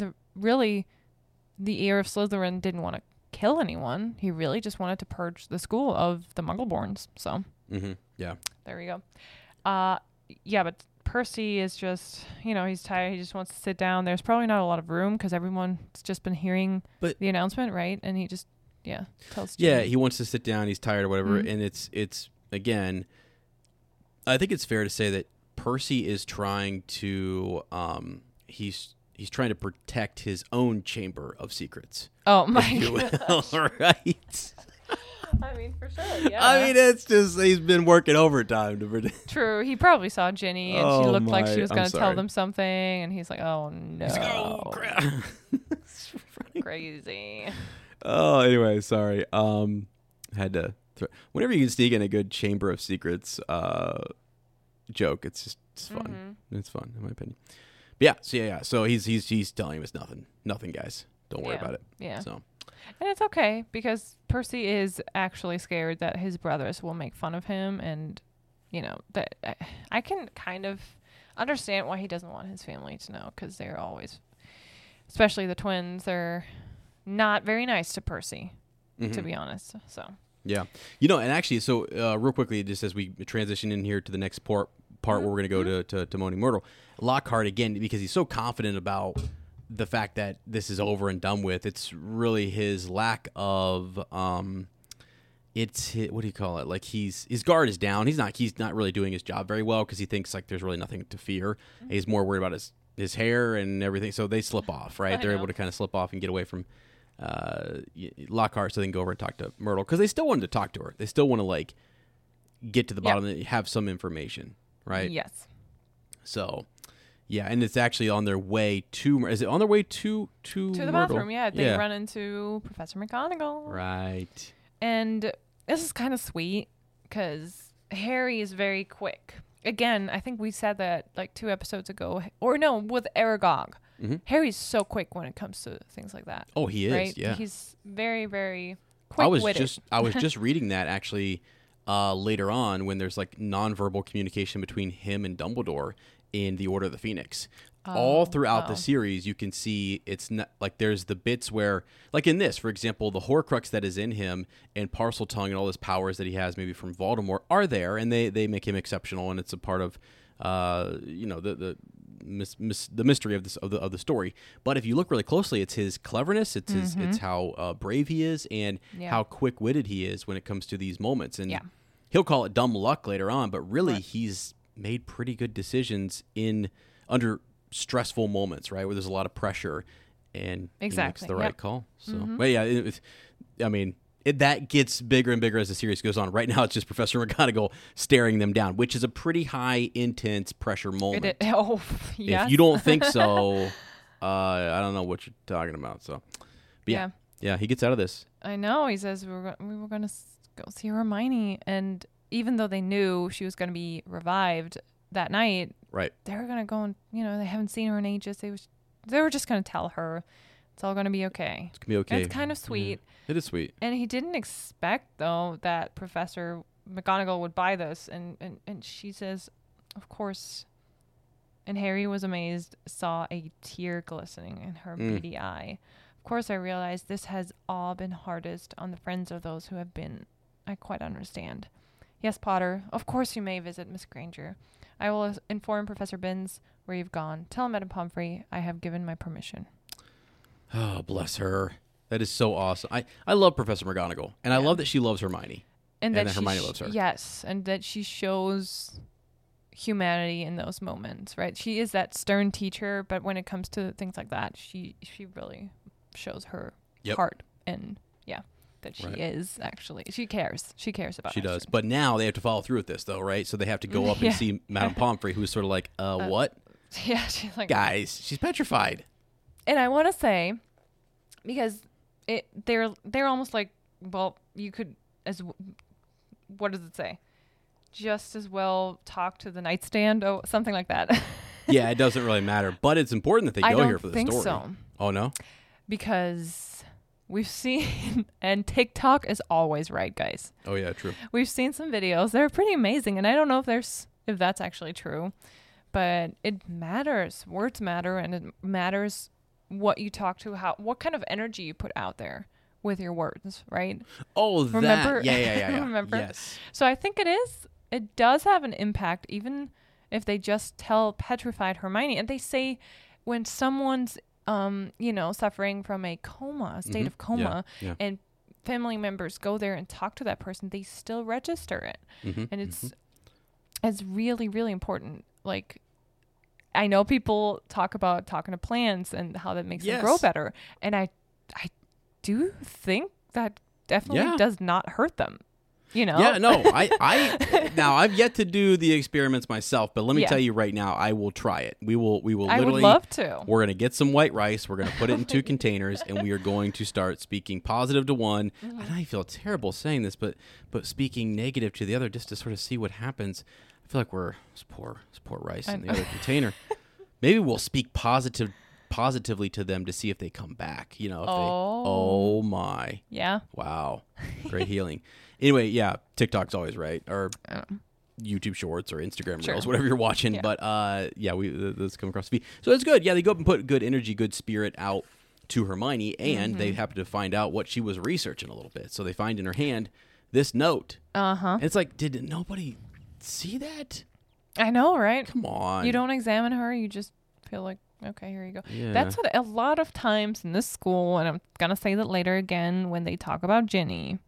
heir of Slytherin didn't want to kill anyone. He really just wanted to purge the school of the Muggleborns. So. Yeah. There we go. Yeah, but Percy is just, he's tired. He just wants to sit down. There's probably not a lot of room because everyone's just been hearing the announcement, right? And he just, tells Ginny. Yeah, he wants to sit down. He's tired or whatever. And it's again, I think it's fair to say that Percy is trying to, he's trying to protect his own chamber of secrets. Oh my gosh. Right. I mean, for sure, yeah. I mean, it's just, he's been working overtime to protect. True. He probably saw Ginny, and she looked like she was going to tell them something, and he's like, oh, no. He's like, oh, crap. Crazy. Oh, anyway, sorry. Had to whenever you can sneak in a good chamber of secrets joke, it's fun. It's fun, in my opinion. But yeah. So he's telling him it's nothing, guys. Don't worry about it. Yeah. So. And it's okay because Percy is actually scared that his brothers will make fun of him, and that I can kind of understand why he doesn't want his family to know, because they're always, especially the twins, they're not very nice to Percy, to be honest. So yeah, and actually, so real quickly, just as we transition in here to the next part where we're going to go to Moaning Myrtle, Lockhart again, because he's so confident about the fact that this is over and done with. It's really his lack of what do you call it? Like his guard is down. He's not really doing his job very well because he thinks like there's really nothing to fear. He's more worried about his hair and everything. So they slip off, right? They're able to kind of slip off and get away from Lockhart so they can go over and talk to Myrtle, because they still wanted to talk to her. They still want to like get to the bottom and have some information, right? Yes. So yeah, and it's actually on their way to. Is it on their way to the Myrtle? bathroom? Yeah, they run into Professor McGonagall. Right. And this is kind of sweet because Harry is very quick. Again, I think we said that like 2 episodes ago, or no, with Aragog. Harry's so quick when it comes to things like that. Oh, he is. Right? Yeah, he's very, very quick-witted. I was just reading that actually later on when there's like nonverbal communication between him and Dumbledore in the Order of the Phoenix. All throughout the series, you can see it's not like there's the bits where, like in this, for example, the Horcrux that is in him and Parseltongue and all his powers that he has, maybe from Voldemort, are there, and they make him exceptional, and it's a part of, the mystery of the story. But if you look really closely, it's his cleverness, it's how brave he is, and how quick witted he is when it comes to these moments. And he'll call it dumb luck later on, but really he's made pretty good decisions under stressful moments, right, where there's a lot of pressure, and he makes the right call. So, but yeah, that gets bigger and bigger as the series goes on. Right now, it's just Professor McGonagall staring them down, which is a pretty high, intense pressure moment. If you don't think so, I don't know what you're talking about. So, but yeah, he gets out of this. I know. He says we were going to go see Hermione, and even though they knew she was going to be revived that night, right? They were going to go and, they haven't seen her in ages. They were just going to tell her it's all going to be okay. It's going to be okay. And it's kind of sweet. Mm-hmm. It is sweet. And he didn't expect, though, that Professor McGonagall would buy this. And she says, of course. And Harry was amazed, saw a tear glistening in her beady eye. Of course, I realized this has all been hardest on the friends of those who have been. I quite understand. Yes, Potter, of course you may visit Miss Granger. I will inform Professor Binns where you've gone. Tell Madame Pomfrey I have given my permission. Oh, bless her. That is so awesome. I love Professor McGonagall, and I love that she loves Hermione. And that Hermione loves her. Yes, and that she shows humanity in those moments, right? She is that stern teacher, but when it comes to things like that, she really shows her heart, and that she is actually, she cares about she does. But now they have to follow through with this, though, right? So they have to go up and see Madame Pomfrey, who's sort of like, what? Yeah, she's like, guys, she's petrified. And I want to say, because they're almost like, well, you could, what does it say? Just as well talk to the nightstand, something like that. Yeah, it doesn't really matter, but it's important that they go here for the story. I don't think so. Oh no, because we've seen, and TikTok is always right, guys. Oh yeah, true. We've seen some videos. They're pretty amazing. And I don't know if that's actually true, but it matters. Words matter, and it matters what you talk to, what kind of energy you put out there with your words, right? Oh, remember? Yeah. Remember? Yes. So I think it does have an impact, even if they just tell petrified Hermione. And they say when someone's, suffering from a state of coma, and family members go there and talk to that person, they still register it. And it's really, really important. Like, I know people talk about talking to plants and how that makes them grow better. And I do think that definitely does not hurt them. Yeah, no, I now I've yet to do the experiments myself, but let me tell you right now, I will try it. We will literally, I would love to. We're going to get some white rice. We're going to put it in 2 containers, and we are going to start speaking positive to one. And I feel terrible saying this, but speaking negative to the other, just to sort of see what happens. I feel like it's poor rice in the other container. Maybe we'll speak positively to them to see if they come back. If oh my. Yeah. Wow. Great healing. Anyway, yeah, TikTok's always right, or YouTube Shorts or Instagram Reels, whatever you're watching. Yeah. But those come across the feed. So it's good. Yeah, they go up and put good energy, good spirit out to Hermione, and they happen to find out what she was researching a little bit. So they find in her hand this note. And it's like, did nobody see that? I know, right? Come on. You don't examine her. You just feel like, okay, here you go. Yeah. That's what a lot of times in this school, and I'm going to say that later again, when they talk about Ginny,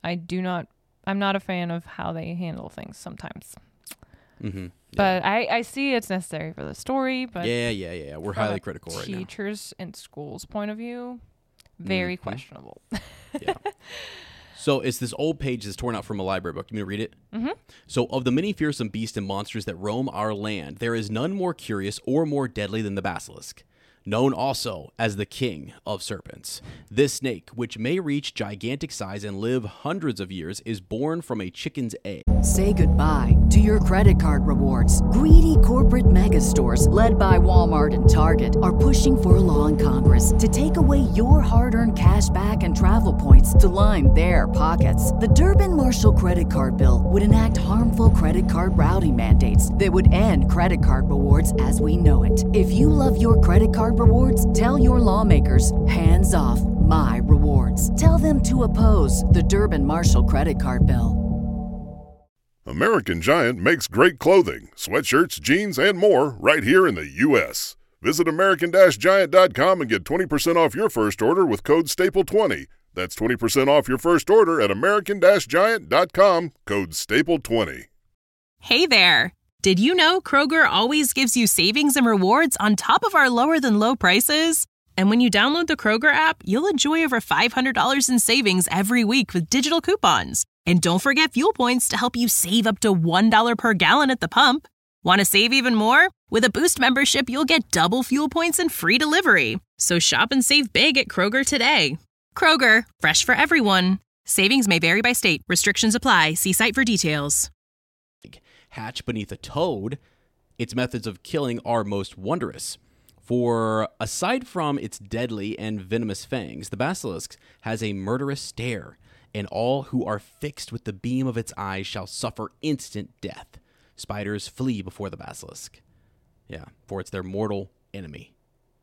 I'm not a fan of how they handle things sometimes. Yeah. But I see it's necessary for the story. But yeah. We're highly critical right now. Teachers and schools' point of view, very questionable. Yeah. So it's this old page that's torn out from a library book. You mean to read it? So of the many fearsome beasts and monsters that roam our land, there is none more curious or more deadly than the basilisk, known also as the king of serpents. This snake, which may reach gigantic size and live hundreds of years, is born from a chicken's egg. Say goodbye to your credit card rewards. Greedy corporate mega stores, led by Walmart and Target, are pushing for a law in Congress to take away your hard-earned cash back and travel points to line their pockets. The Durbin-Marshall credit card bill would enact harmful credit card routing mandates that would end credit card rewards as we know it. If you love your credit card rewards, tell your lawmakers, hands off my rewards. Tell them to oppose the Durbin-Marshall credit card bill. American Giant makes great clothing, sweatshirts, jeans, and more right here in the U.S. Visit American-Giant.com and get 20% off your first order with code STAPLE20. That's 20% off your first order at American-Giant.com, code STAPLE20. Hey there! Did you know Kroger always gives you savings and rewards on top of our lower-than-low prices? And when you download the Kroger app, you'll enjoy over $500 in savings every week with digital coupons. And don't forget fuel points to help you save up to $1 per gallon at the pump. Want to save even more? With a Boost membership, you'll get double fuel points and free delivery. So shop and save big at Kroger today. Kroger, fresh for everyone. Savings may vary by state. Restrictions apply. See site for details. Hatch beneath a toad, its methods of killing are most wondrous. For aside from its deadly and venomous fangs, the basilisk has a murderous stare, and all who are fixed with the beam of its eyes shall suffer instant death. Spiders flee before the basilisk. Yeah, for it's their mortal enemy.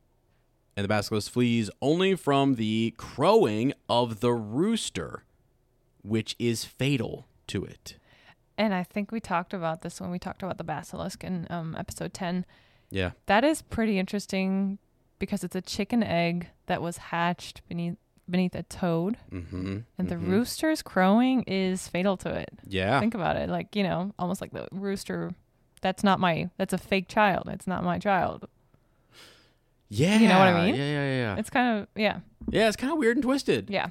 And the basilisk flees only from the crowing of the rooster, which is fatal to it. And I think we talked about this when we talked about the basilisk in episode 10. Yeah. That is pretty interesting because it's a chicken egg that was hatched beneath a toad. And the rooster's crowing is fatal to it. Yeah. Think about it. Like, almost like the rooster, that's a fake child. It's not my child. Yeah. You know what I mean? Yeah. It's kind of, yeah. Yeah, it's kind of weird and twisted. Yeah.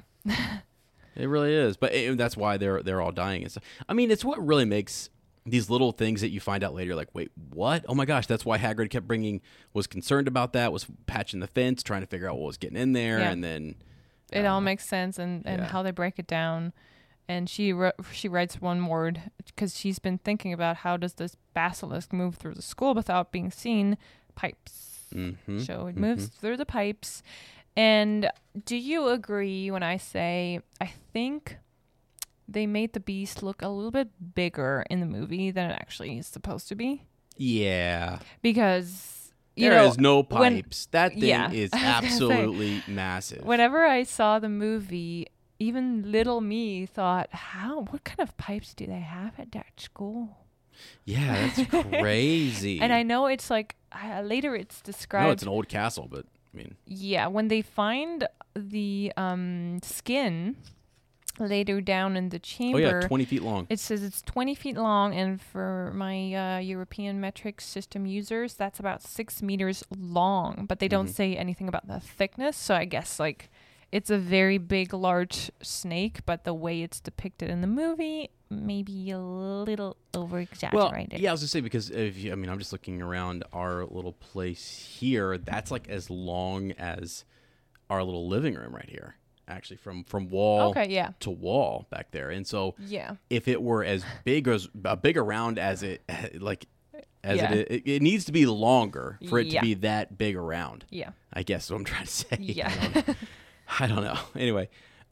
It really is, but that's why they're all dying and stuff. I mean, it's what really makes these little things that you find out later, like, wait, what? Oh my gosh, that's why Hagrid was concerned about that, was patching the fence, trying to figure out what was getting in there, and then it all makes sense, and how they break it down. And she writes one word because she's been thinking about how does this basilisk move through the school without being seen? Pipes. So it moves through the pipes. And do you agree when I say I think they made the beast look a little bit bigger in the movie than it actually is supposed to be? Yeah. Because there is no pipes. That thing yeah, is absolutely massive. Whenever I saw the movie, even little me thought, what kind of pipes do they have at that school? Yeah, that's crazy. And I know it's like, later it's described. No, it's an old castle, but I mean. Yeah, when they find the skin later down in the chamber. Oh, yeah, 20 feet long. It says it's 20 feet long, and for my European metric system users, that's about 6 meters long. But they don't say anything about the thickness, so I guess, like, it's a very big, large snake, but the way it's depicted in the movie, maybe a little over-exaggerated. Well, yeah, I was going to say, because I'm just looking around our little place here. That's like as long as our little living room right here, actually, from wall to wall back there. And so if it were as big as big around as it needs to be longer for it to be that big around. Yeah, I guess is what I'm trying to say. Yeah. I don't know. Anyway,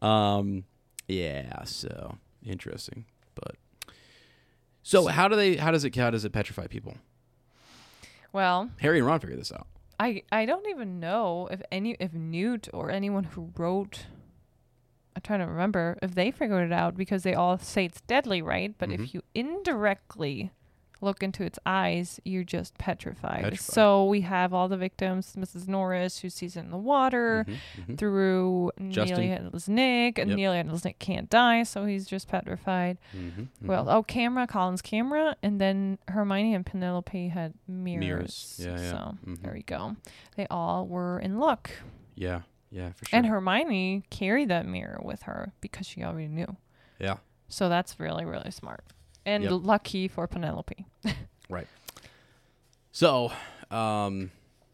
so interesting. But so how does it petrify people? Well, Harry and Ron figured this out. I don't even know if Newt or anyone who wrote, I'm trying to remember if they figured it out, because they all say it's deadly, right? But if you indirectly look into its eyes, you're just petrified. So we have all the victims, Mrs. Norris, who sees it in the water, through Nearly Headless Nick, and Nearly Headless Nick can't die, so he's just petrified. Well, Colin's camera, and then Hermione and Penelope had mirrors. Yeah. So there we go. They all were in luck. Yeah, for sure. And Hermione carried that mirror with her because she already knew. Yeah. So that's really, really smart. And lucky for Penelope. Right. So, let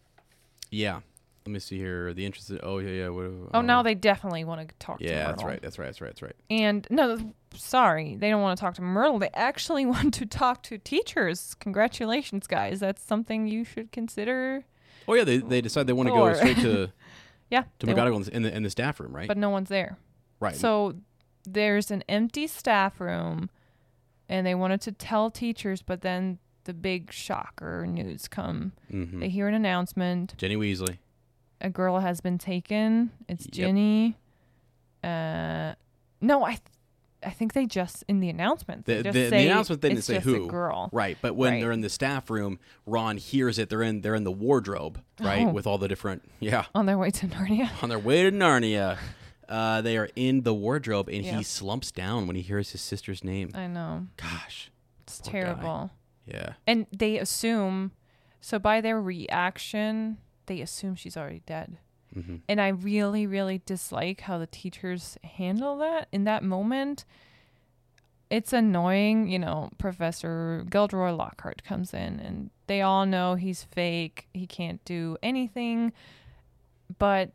me see here. The interest. Now they definitely want to talk to Myrtle. Yeah, that's right. And no, sorry, they don't want to talk to Myrtle. They actually want to talk to teachers. Congratulations, guys. That's something you should consider. Oh yeah, they decide they want to go straight to to McGonagall in the staff room, right? But no one's there. Right. So there's an empty staff room. And they wanted to tell teachers, but then the big shocker news come. They hear an announcement. Ginny Weasley. A girl has been taken. It's Ginny. No, I think they just, in the announcement, the announcement they didn't say who. A girl. Right, but when they're in the staff room, Ron hears it. They're in the wardrobe, right, with all the different, on their way to Narnia. On their way to Narnia. They are in the wardrobe, and he slumps down when he hears his sister's name. I know. Gosh. It's terrible. Guy. Yeah. And they assume, so by their reaction, they assume she's already dead. And I really, really dislike how the teachers handle that in that moment. It's annoying, Professor Gilderoy Lockhart comes in, and they all know he's fake. He can't do anything. But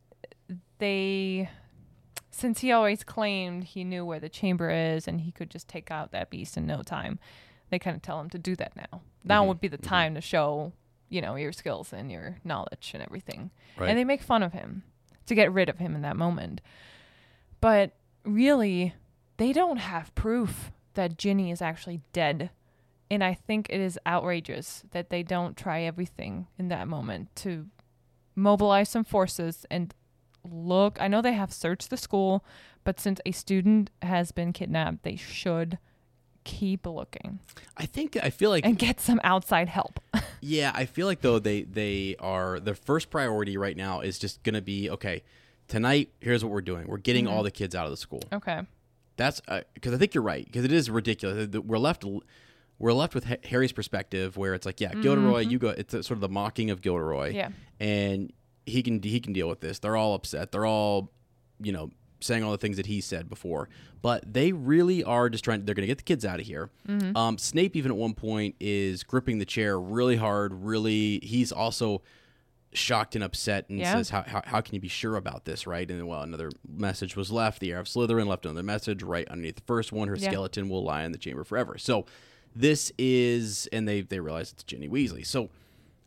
since he always claimed he knew where the chamber is and he could just take out that beast in no time, they kind of tell him to do that now. Now would be the time to show, your skills and your knowledge and everything. Right. And they make fun of him to get rid of him in that moment. But really, they don't have proof that Ginny is actually dead. And I think it is outrageous that they don't try everything in that moment to mobilize some forces and look. I know they have searched the school, but since a student has been kidnapped, they should keep looking. I feel like and get some outside help. Yeah, I feel like though they are, their first priority right now is just gonna be, okay, tonight here's what we're doing. We're getting all the kids out of the school. Okay. That's because I think you're right, because it is ridiculous. We're left with Harry's perspective, where it's like, Gilderoy, you go. It's sort of the mocking of Gilderoy, and he can deal with this. They're all upset. They're all, saying all the things that he said before. But they really are just trying. They're going to get the kids out of here. Snape even at one point is gripping the chair really hard. Really, he's also shocked and upset and says, "How can you be sure about this?" Right? And another message was left. The heir of Slytherin left another message right underneath the first one. Her skeleton will lie in the chamber forever. So this is, and they realize it's Ginny Weasley. So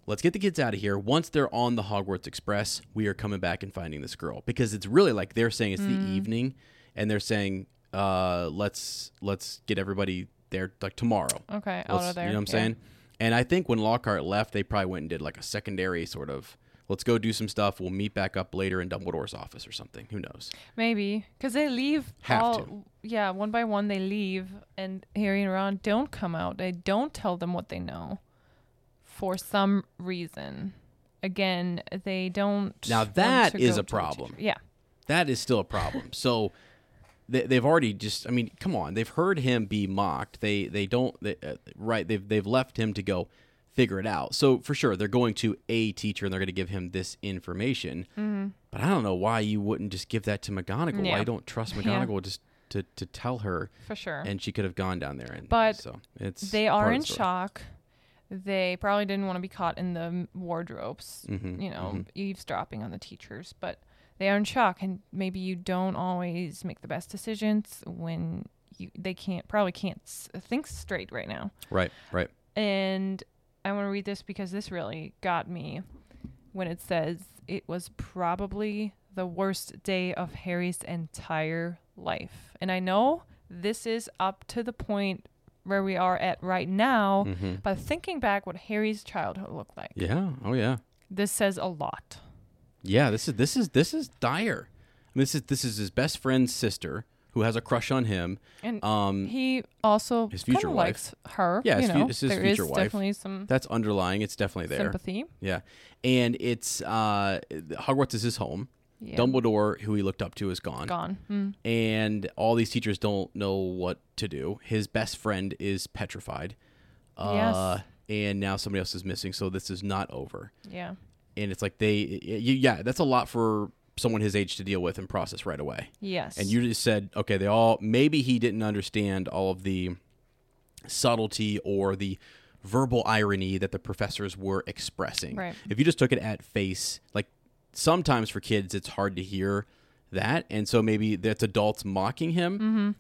let's get the kids out of here. Once they're on the Hogwarts Express, we are coming back and finding this girl. Because it's really like they're saying it's the evening, and they're saying, let's get everybody there like tomorrow. Okay, out of there. You know what I'm saying? And I think when Lockhart left, they probably went and did like a secondary sort of, let's go do some stuff. We'll meet back up later in Dumbledore's office or something. Who knows? Maybe. Because they leave. Yeah, one by one they leave. And Harry and Ron don't come out. They don't tell them what they know. For some reason. Again, they don't. Now that is a problem. Yeah. That is still a problem. So they've already just, I mean, come on. They've heard him be mocked. They've left him to go figure it out. So for sure, they're going to a teacher and they're going to give him this information. Mm-hmm. But I don't know why you wouldn't just give that to McGonagall. Why you don't trust McGonagall just to tell her. For sure. And she could have gone down there. But so they are in shock. They probably didn't want to be caught in the wardrobes, eavesdropping on the teachers. But they are in shock, and maybe you don't always make the best decisions when they can't think straight right now. Right. And I want to read this because this really got me when it says it was probably the worst day of Harry's entire life. And I know this is up to the point where we are at right now, but thinking back what Harry's childhood looked like. Yeah. Oh yeah. This says a lot. Yeah, this is dire. I mean, this is his best friend's sister who has a crush on him. And he also his future wife likes her. Yeah, it's his there future is wife. Definitely some that's underlying. It's definitely there. Sympathy. Yeah, and it's Hogwarts is his home. Yeah. Dumbledore, who he looked up to, is gone. And all these teachers don't know what to do. His best friend is petrified. Yes. And now somebody else is missing, so this is not over. Yeah. And it's like that's a lot for someone his age to deal with and process right away. Yes. And you just said, okay, maybe he didn't understand all of the subtlety or the verbal irony that the professors were expressing. Right. If you just took it at face, like sometimes for kids it's hard to hear that, and so maybe that's adults mocking him.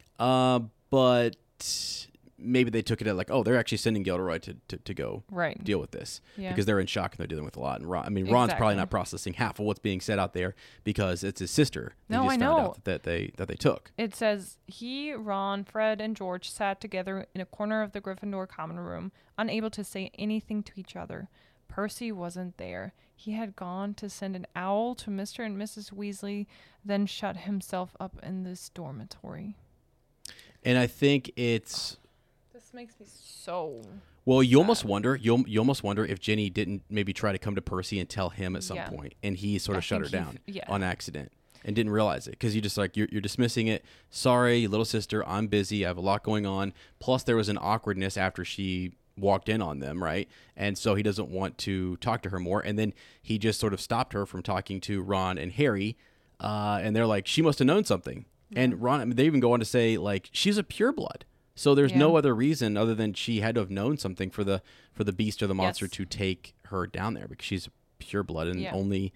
But maybe they took it at like, oh, they're actually sending Gilderoy to go deal with this because they're in shock and they're dealing with a lot. And Ron's probably not processing half of what's being said out there because it's his sister. No, I know. Found out that they took. It says Ron, Fred, and George sat together in a corner of the Gryffindor common room, unable to say anything to each other. Percy wasn't there. He had gone to send an owl to Mr. and Mrs. Weasley, then shut himself up in this dormitory. And I think it's... This makes me so... Well, you almost wonder if Ginny didn't maybe try to come to Percy and tell him at some point, and he sort of shut her down on accident and didn't realize it because you just like you're dismissing it. Sorry, little sister, I'm busy. I have a lot going on. Plus, there was an awkwardness after she walked in on them, right? And so he doesn't want to talk to her more. And then he just sort of stopped her from talking to Ron and Harry, and they're like, she must have known something. And Ron, they even go on to say like she's a pureblood. So there's no other reason other than she had to have known something for the beast or the monster to take her down there because she's pure blood and only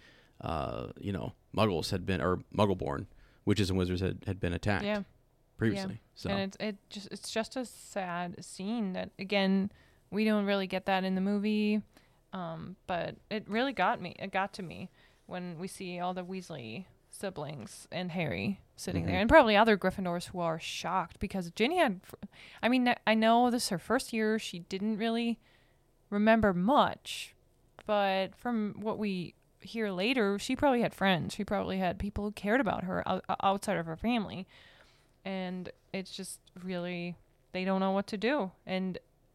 Muggles had been, or Muggle-born witches and wizards had been attacked previously. Yeah. So and it's just a sad scene that again we don't really get that in the movie, but it really got me. It got to me when we see all the Weasley siblings and Harry sitting there, and probably other Gryffindors who are shocked because Ginny had, I mean, I know this is her first year. She didn't really remember much, but from what we hear later, she probably had friends. She probably had people who cared about her outside of her family. And it's just really, they don't know what to do. And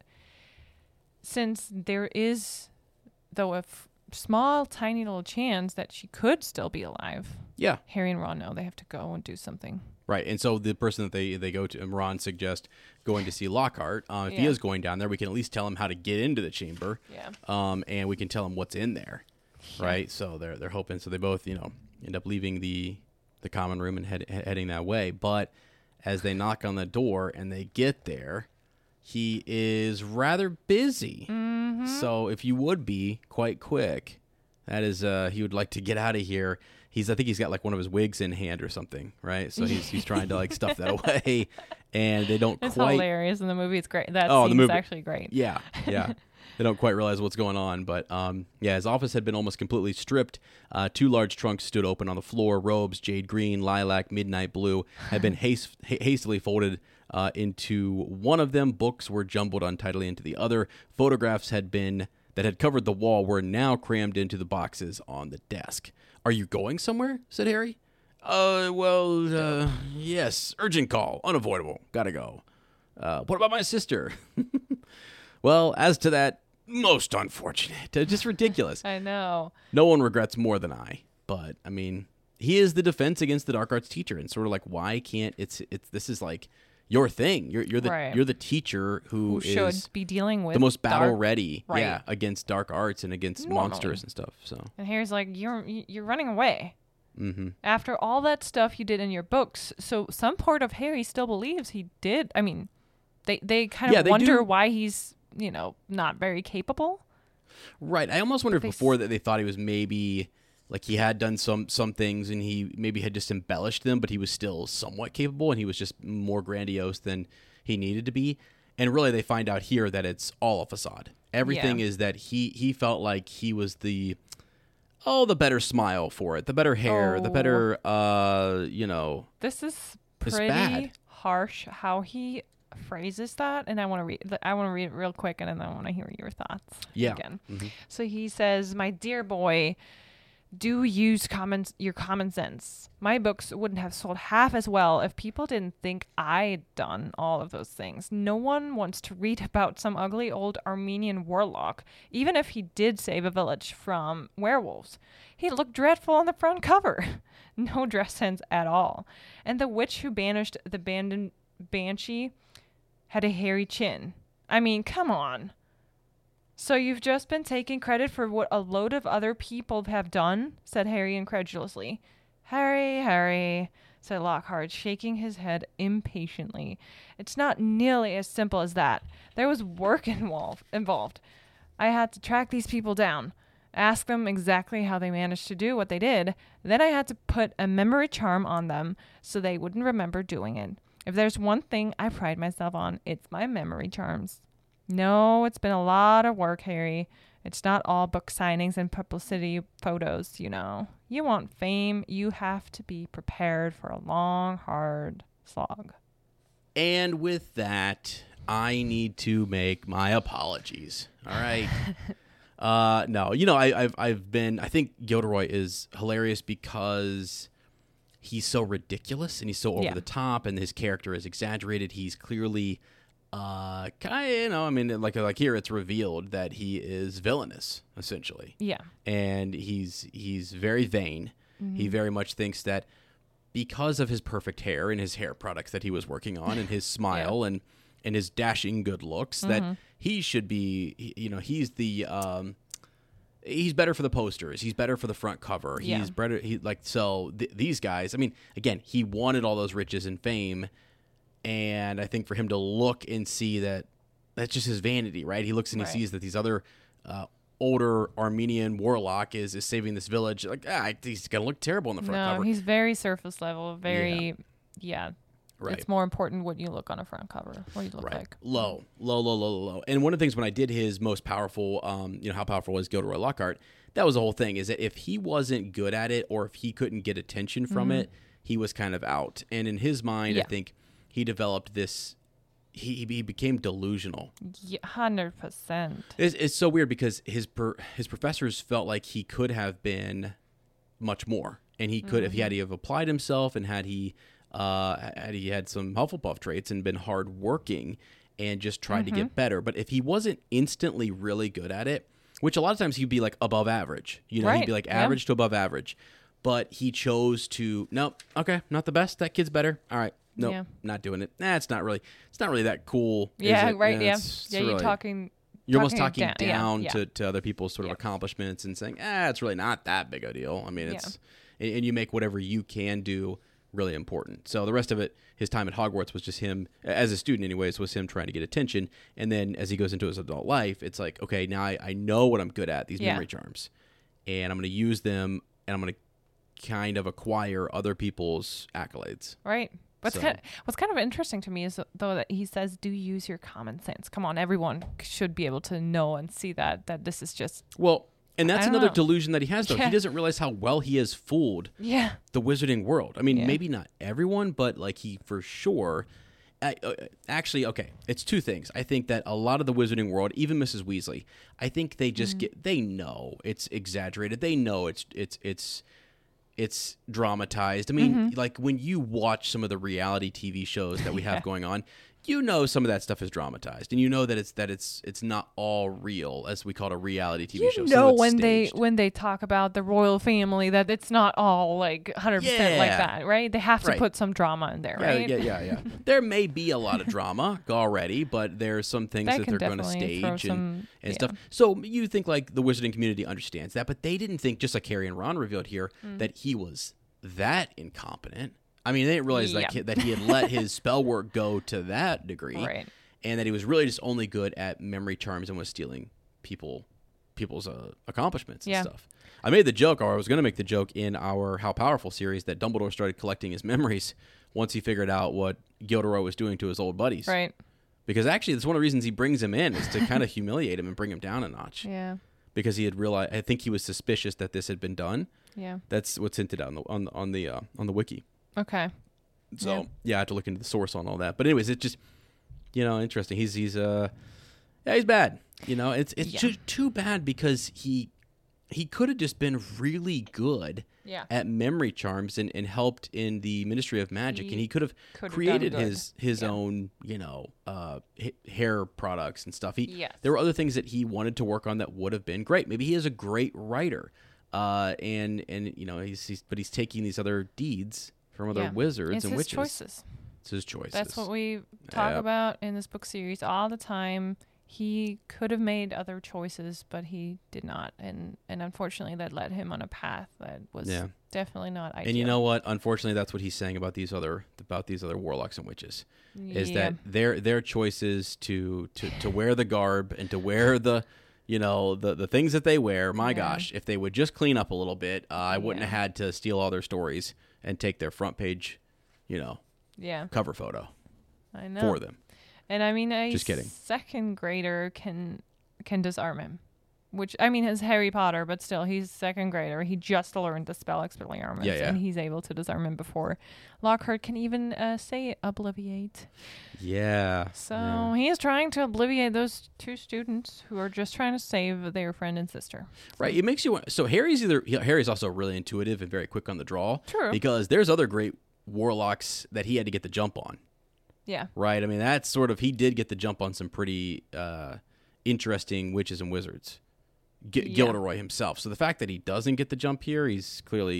since there is, though, a small, tiny little chance that she could still be alive. Yeah. Harry and Ron know they have to go and do something. Right. And so the person that they go to, and Ron suggests going to see Lockhart. If he is going down there, we can at least tell him how to get into the chamber. Yeah. And we can tell him what's in there. Yeah. Right. So they're hoping. So they both, end up leaving the common room and heading that way. But as they knock on the door and they get there, he is rather busy. Mm-hmm. So if you would be quite quick, that is, he would like to get out of here. I think he's got like one of his wigs in hand or something, right? So he's trying to like stuff that away, and they don't it's quite. It's hilarious in the movie. It's great. That scene's actually great. Yeah, yeah. They don't quite realize what's going on. But his office had been almost completely stripped. 2 large trunks stood open on the floor. Robes, jade green, lilac, midnight blue, had been hastily folded into one of them. Books were jumbled untidily into the other. Photographs that had covered the wall were now crammed into the boxes on the desk. "Are you going somewhere?" said Harry. Yes. Urgent call. Unavoidable. Gotta go. What about my sister?" "Well, as to that, most unfortunate." Just ridiculous. I know. No one regrets more than I. But, I mean, he is the defense against the dark arts teacher. And sort of like, why can't this is like your thing. You're the teacher who should be dealing with the most battle ready, right. against dark arts and against monsters and stuff. So, and Harry's like, you're running away. Mm-hmm. After all that stuff you did in your books. So some part of Harry still believes he did. I mean, they kind of wonder why he's, not very capable. Right. I almost wondered before that they thought he was maybe like he had done some things and he maybe had just embellished them, but he was still somewhat capable and he was just more grandiose than he needed to be. And really they find out here that it's all a facade. Everything is that he felt like he was the better smile for it, the better hair, the better, This is pretty harsh how he phrases that, and I want to read it real quick, and then I want to hear your thoughts again. Mm-hmm. So he says, "My dear boy, do use your common sense. My books wouldn't have sold half as well if people didn't think I'd done all of those things. No one wants to read about some ugly old Armenian warlock, even if he did save a village from werewolves. He looked dreadful on the front cover. No dress sense at all. And the witch who banished the banshee had a hairy chin. I mean, come on. So you've just been taking credit for what a load of other people have done?" said Harry incredulously. Harry, said Lockhart, shaking his head impatiently. "It's not nearly as simple as that. There was work involved. I had to track these people down, ask them exactly how they managed to do what they did. Then I had to put a memory charm on them so they wouldn't remember doing it. If there's one thing I pride myself on, it's my memory charms. No, it's been a lot of work, Harry. It's not all book signings and publicity photos, You want fame, you have to be prepared for a long, hard slog." And with that, I need to make my apologies. All right. No, I think Gilderoy is hilarious because he's so ridiculous and he's so over the top and his character is exaggerated. He's clearly... like here it's revealed that he is villainous, essentially. Yeah. And he's very vain. Mm-hmm. He very much thinks that because of his perfect hair and his hair products that he was working on and his smile and his dashing good looks, that he should be, he's the, he's better for the posters. He's better for the front cover. Yeah. He's better. These guys, I mean, again, he wanted all those riches and fame. And I think for him to look and see that that's just his vanity, right? He looks and he sees that these other older Armenian warlock is saving this village. Like, he's going to look terrible in the front cover. No, he's very surface level, very, Right. It's more important what you look on a front cover, what you look like. Low. And one of the things when I did his most powerful, how powerful was Gilderoy Lockhart, that was the whole thing, is that if he wasn't good at it or if he couldn't get attention from it, he was kind of out. And in his mind, I think... he developed this. He became delusional. 100%. It's so weird because his professors felt like he could have been much more, and he could if he had applied himself and had he had some Hufflepuff traits and been hardworking and just tried to get better. But if he wasn't instantly really good at it, which a lot of times he'd be like above average, he'd be like average to above average, but he chose to okay, not the best. That kid's better. All right. Nope, not doing it. It's not really that cool. Yeah, right. You're almost talking down to other people's sort of accomplishments and saying, it's really not that big a deal. I mean, it's and you make whatever you can do really important. So the rest of it, his time at Hogwarts was just him, as a student anyways, was him trying to get attention. And then as he goes into his adult life, it's like, okay, now I know what I'm good at, these memory charms. And I'm going to use them and I'm going to kind of acquire other people's accolades. Right. What's kind of interesting to me is though that he says, "Do use your common sense." Come on, everyone should be able to know and see that this is just And that's another know. delusion that he has, though. Yeah. He doesn't realize how well he has fooled the wizarding world. I mean, maybe not everyone, but like he for sure. Actually, okay, it's two things. I think that a lot of the wizarding world, even Mrs. Weasley, I think they just they know it's exaggerated. They know it's dramatized. I mean, like when you watch some of the reality TV shows that we have going on, you know some of that stuff is dramatized, and you know that it's not all real, as we call it, a reality TV show. You know, so when they talk about the royal family, that it's not all like 100% like that, right? They have to put some drama in there, right? Yeah. There may be a lot of drama already, but there's some things that they're going to stage and stuff. So you think like the wizarding community understands that, but they didn't think, just like Harry and Ron revealed here, that he was that incompetent. I mean, they didn't realize that he had let his spell work go to that degree, Right. and that he was really just only good at memory charms and was stealing people's accomplishments and stuff. I made the joke, or I was going to make the joke in our How Powerful series, that Dumbledore started collecting his memories once he figured out what Gilderoy was doing to his old buddies. Right. Because actually, that's one of the reasons he brings him in, is to kind of humiliate him and bring him down a notch. Yeah. Because he had realized, I think he was suspicious that this had been done. Yeah. That's what's hinted out on the wiki. Okay. So I have to look into the source on all that. But anyways, it's just, interesting. He's bad. It's just too bad, because he could have just been really good at memory charms and helped in the Ministry of Magic, and he could have created his own hair products and stuff. There were other things that he wanted to work on that would have been great. Maybe he is a great writer, and he's taking these other deeds from other wizards and witches. It's his choices. That's what we talk about in this book series all the time. He could have made other choices, but he did not, and unfortunately, that led him on a path that was definitely not ideal. And you know what? Unfortunately, that's what he's saying about these other warlocks and witches, is that their choices to wear the garb and to wear the things that they wear. My gosh, if they would just clean up a little bit, I wouldn't have had to steal all their stories and take their front page, cover photo. I know. For them. And I mean, just kidding. Second grader can disarm him, which I mean is Harry Potter, but still he's second grader. He just learned the spell Expelliarmus, and he's able to disarm him before Lockhart can even say obliviate. Yeah. So he is trying to obliviate those two students who are just trying to save their friend and sister. Right. It makes you want. So Harry's also really intuitive and very quick on the draw. True. Because there's other great warlocks that he had to get the jump on. Yeah. Right. I mean, that's sort of, he did get the jump on some pretty interesting witches and wizards. Gilderoy himself. So the fact that he doesn't get the jump here, he's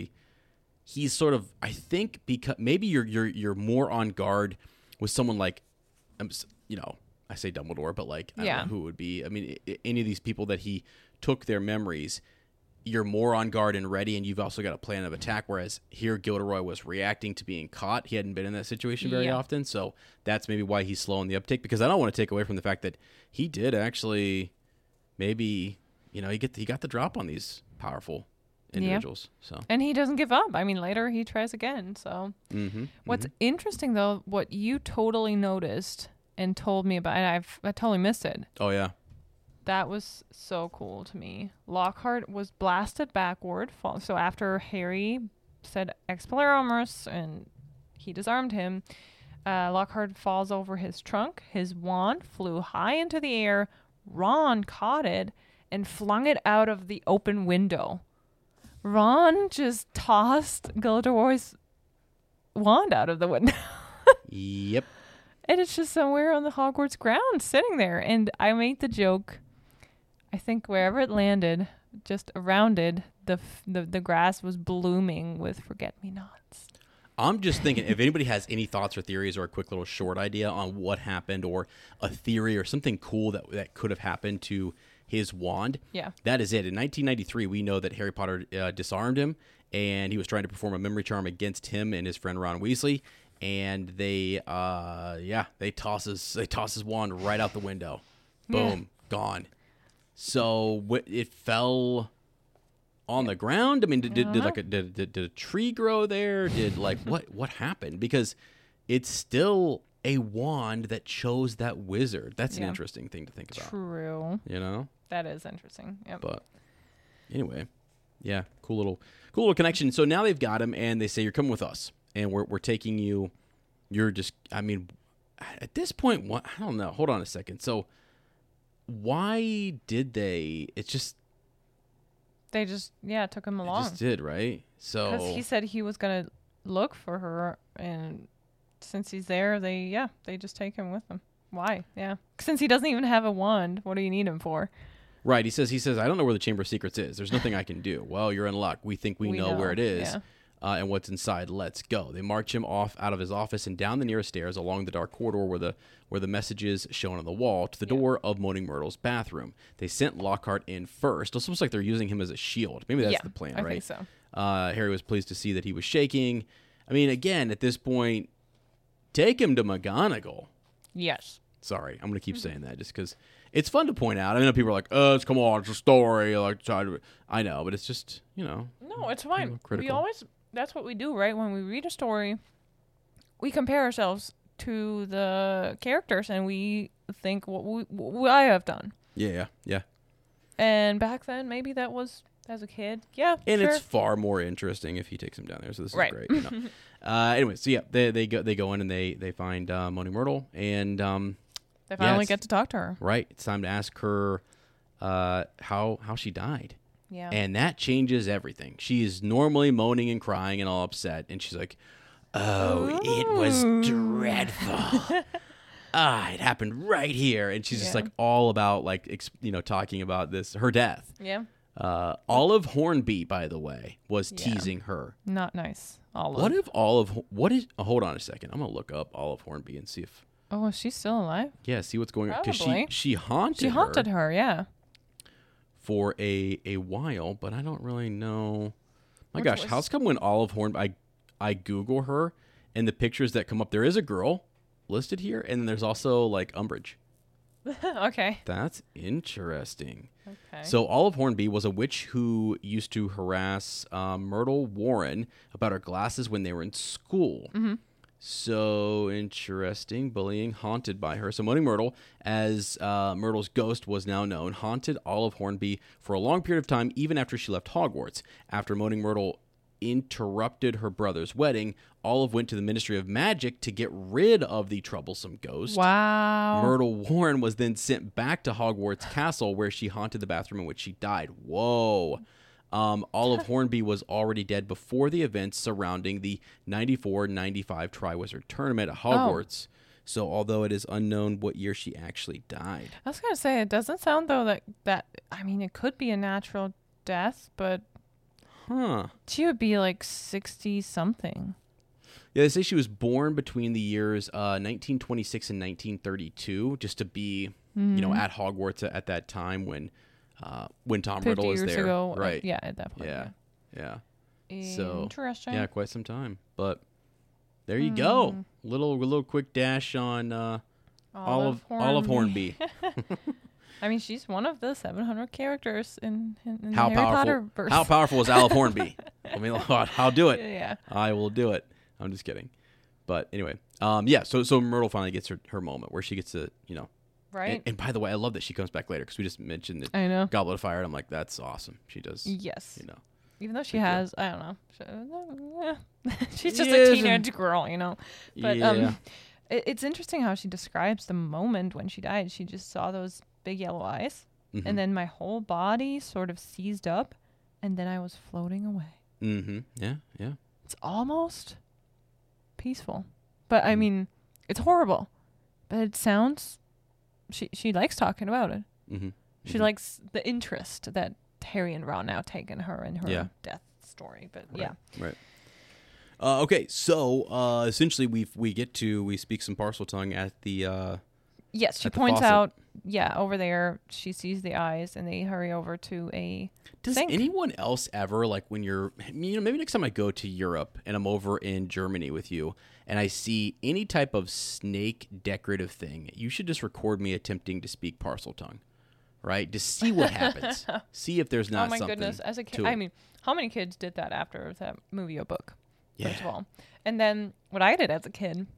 sort of, I think, because maybe you're more on guard with someone like, I say Dumbledore, but like, I don't know who it would be. I mean, any of these people that he took their memories, you're more on guard and ready, and you've also got a plan of attack, whereas here Gilderoy was reacting to being caught. He hadn't been in that situation very often, so that's maybe why he's slow in the uptake, because I don't want to take away from the fact that he did actually maybe, he got the drop on these powerful individuals. So. And he doesn't give up. I mean, later he tries again, so. What's interesting, though, what you totally noticed and told me about, and I totally missed it. Oh, yeah. That was so cool to me. Lockhart was blasted backward. So after Harry said Expelliarmus and he disarmed him, Lockhart falls over his trunk. His wand flew high into the air. Ron caught it and flung it out of the open window. Ron just tossed Gilderoy's wand out of the window. Yep. And it's just somewhere on the Hogwarts ground sitting there. And I made the joke, I think wherever it landed, just around it, the grass was blooming with forget-me-nots. I'm just thinking, if anybody has any thoughts or theories or a quick little short idea on what happened, or a theory or something cool that could have happened to his wand, that is it. In 1993, we know that Harry Potter disarmed him, and he was trying to perform a memory charm against him and his friend Ron Weasley, and they toss his wand right out the window. Boom, gone. So it fell on the ground. I mean, did a tree grow there? Did what happened? Because it's still a wand that chose that wizard. That's an interesting thing to think about. True. You know? That is interesting. Yep. But anyway, yeah, cool little connection. So now they've got him, and they say, you're coming with us, and we're taking you. You're just, I mean, at this point, what, I don't know. Hold on a second. So why did they? It's just. They just, took him along. Just did, right? So because he said he was going to look for her, and since he's there, they just take him with them. Why? Yeah. Since he doesn't even have a wand, what do you need him for? Right. He says, I don't know where the Chamber of Secrets is. There's nothing I can do. Well, you're in luck. We think we know where it is and what's inside. Let's go. They march him off out of his office and down the nearest stairs along the dark corridor where the message is shown on the wall to the door of Moaning Myrtle's bathroom. They sent Lockhart in first. It's almost like they're using him as a shield. Maybe that's the plan, right? I think so. Harry was pleased to see that he was shaking. I mean, again, at this point, take him to McGonagall. Yes. Sorry, I'm going to keep saying that just because it's fun to point out. I know people are like, it's a story. Like, I know, but it's just, No, it's fine. Critical. That's what we do, right? When we read a story, we compare ourselves to the characters and we think what I have done. Yeah. And back then, maybe that was as a kid. Yeah, and sure. it's far more interesting if he takes him down there. So this is great. Anyway, so they go in and they find Moaning Myrtle and they finally get to talk to her. Right, it's time to ask her how she died. Yeah, and that changes everything. She is normally moaning and crying and all upset, and she's like, "Oh, it was dreadful. It happened right here," and she's just like all about like talking about her death. Yeah. Olive Hornby, by the way, was teasing her. Not nice. Olive. What if Olive? What is? Hold on a second. I'm gonna look up Olive Hornby and see if. Oh, is she still alive? Yeah. See what's going on because she haunted. She haunted her. Yeah. For a while, but I don't really know. My gosh, how's come when Olive Hornby? I Google her, and the pictures that come up, there is a girl listed here, and then there's also like Umbridge. Okay. That's interesting. Okay. So Olive Hornby was a witch who used to harass Myrtle Warren about her glasses when they were in school. Mm-hmm. So interesting. Bullying, haunted by her. So Moaning Myrtle, as Myrtle's ghost was now known, haunted Olive Hornby for a long period of time, even after she left Hogwarts. After Moaning Myrtle interrupted her brother's wedding, Olive went to the Ministry of Magic to get rid of the troublesome ghost. Wow. Myrtle Warren was then sent back to Hogwarts Castle, where she haunted the bathroom in which she died. Whoa. Olive Hornby was already dead before the events surrounding the 94-95 Triwizard Tournament at Hogwarts. So although it is unknown what year she actually died. I was going to say, it doesn't sound, though, that I mean, it could be a natural death, but she would be like 60-something. Yeah, they say she was born between the years 1926 and 1932, just to be, at Hogwarts at that time when Tom Riddle was there. Ago, right? At that point. Yeah. Interesting. So, quite some time. But there you go. Little quick dash on Olive Hornby. I mean, she's one of the 700 characters in the Harry Potter verse. How powerful is Olive Hornby? I mean, I'll do it. Yeah. I will do it. I'm just kidding. But anyway, so Myrtle finally gets her moment where she gets to, Right. And by the way, I love that she comes back later because we just mentioned that I know. Goblet of Fire, and I'm like, that's awesome. She does. Yes. Even though she Good has, I don't know. She's just a teenage girl, But it's interesting how she describes the moment when she died. She just saw those big yellow eyes, and then my whole body sort of seized up, and then I was floating away. Mm-hmm. Yeah. It's almost peaceful. But, I mean, it's horrible. But it sounds... She likes talking about it. Mm-hmm. She likes the interest that Harry and Ron now take in her and her death story. But Right. Okay, so essentially we speak some Parseltongue at the yes, she points out over there she sees the eyes and they hurry over to a sink. Anyone else ever, like when you're maybe next time I go to Europe and I'm over in Germany with you and I see any type of snake decorative thing, you should just record me attempting to speak Parseltongue, right? To see what happens. See if there's not something. Oh my goodness, as a kid, I mean, how many kids did that after that movie or book? First of all. And then what I did as a kid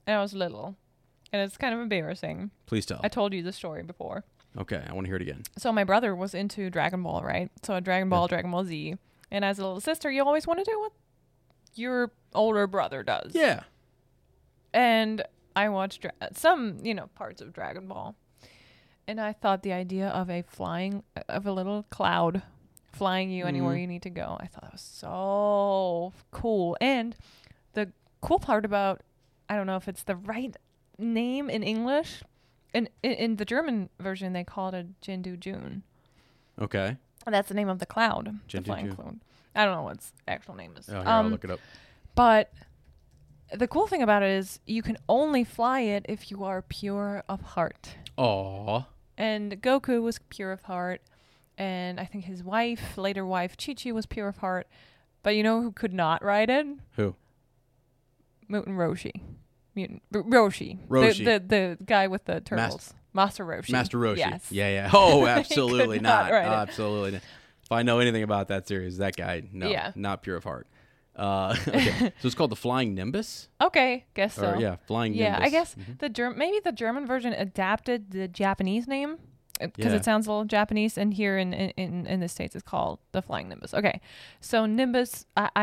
and I was little, and it's kind of embarrassing. Please tell. I told you the story before. Okay, I want to hear it again. So my brother was into Dragon Ball, right? So Dragon Ball, Dragon Ball Z. And as a little sister, you always want to do what your older brother does. Yeah. And I watched some, parts of Dragon Ball. And I thought the idea of a little cloud flying you anywhere you need to go, I thought that was so cool. And the cool part about, I don't know if it's the right name in English, in the German version, they call it a Jindu Jun. Okay. That's the name of the cloud. Jindu the flying Jun. cloud. I don't know what its actual name is. Oh, here, I'll look it up. But the cool thing about it is you can only fly it if you are pure of heart. Aww. And Goku was pure of heart. And I think his later wife, Chi-Chi, was pure of heart. But you know who could not ride it? Who? Mutant Roshi. Roshi. Roshi. The guy with the turtles. Master Roshi. Master Roshi. Yes. Yeah. Oh, absolutely not. ride it. Absolutely not. If I know anything about that series, that guy, no, not pure of heart. Okay, so it's called the Flying Nimbus? Okay, guess so. Or, Flying Nimbus. Yeah, I guess maybe the German version adapted the Japanese name because it sounds a little Japanese, and here in the States it's called the Flying Nimbus. Okay, so Nimbus,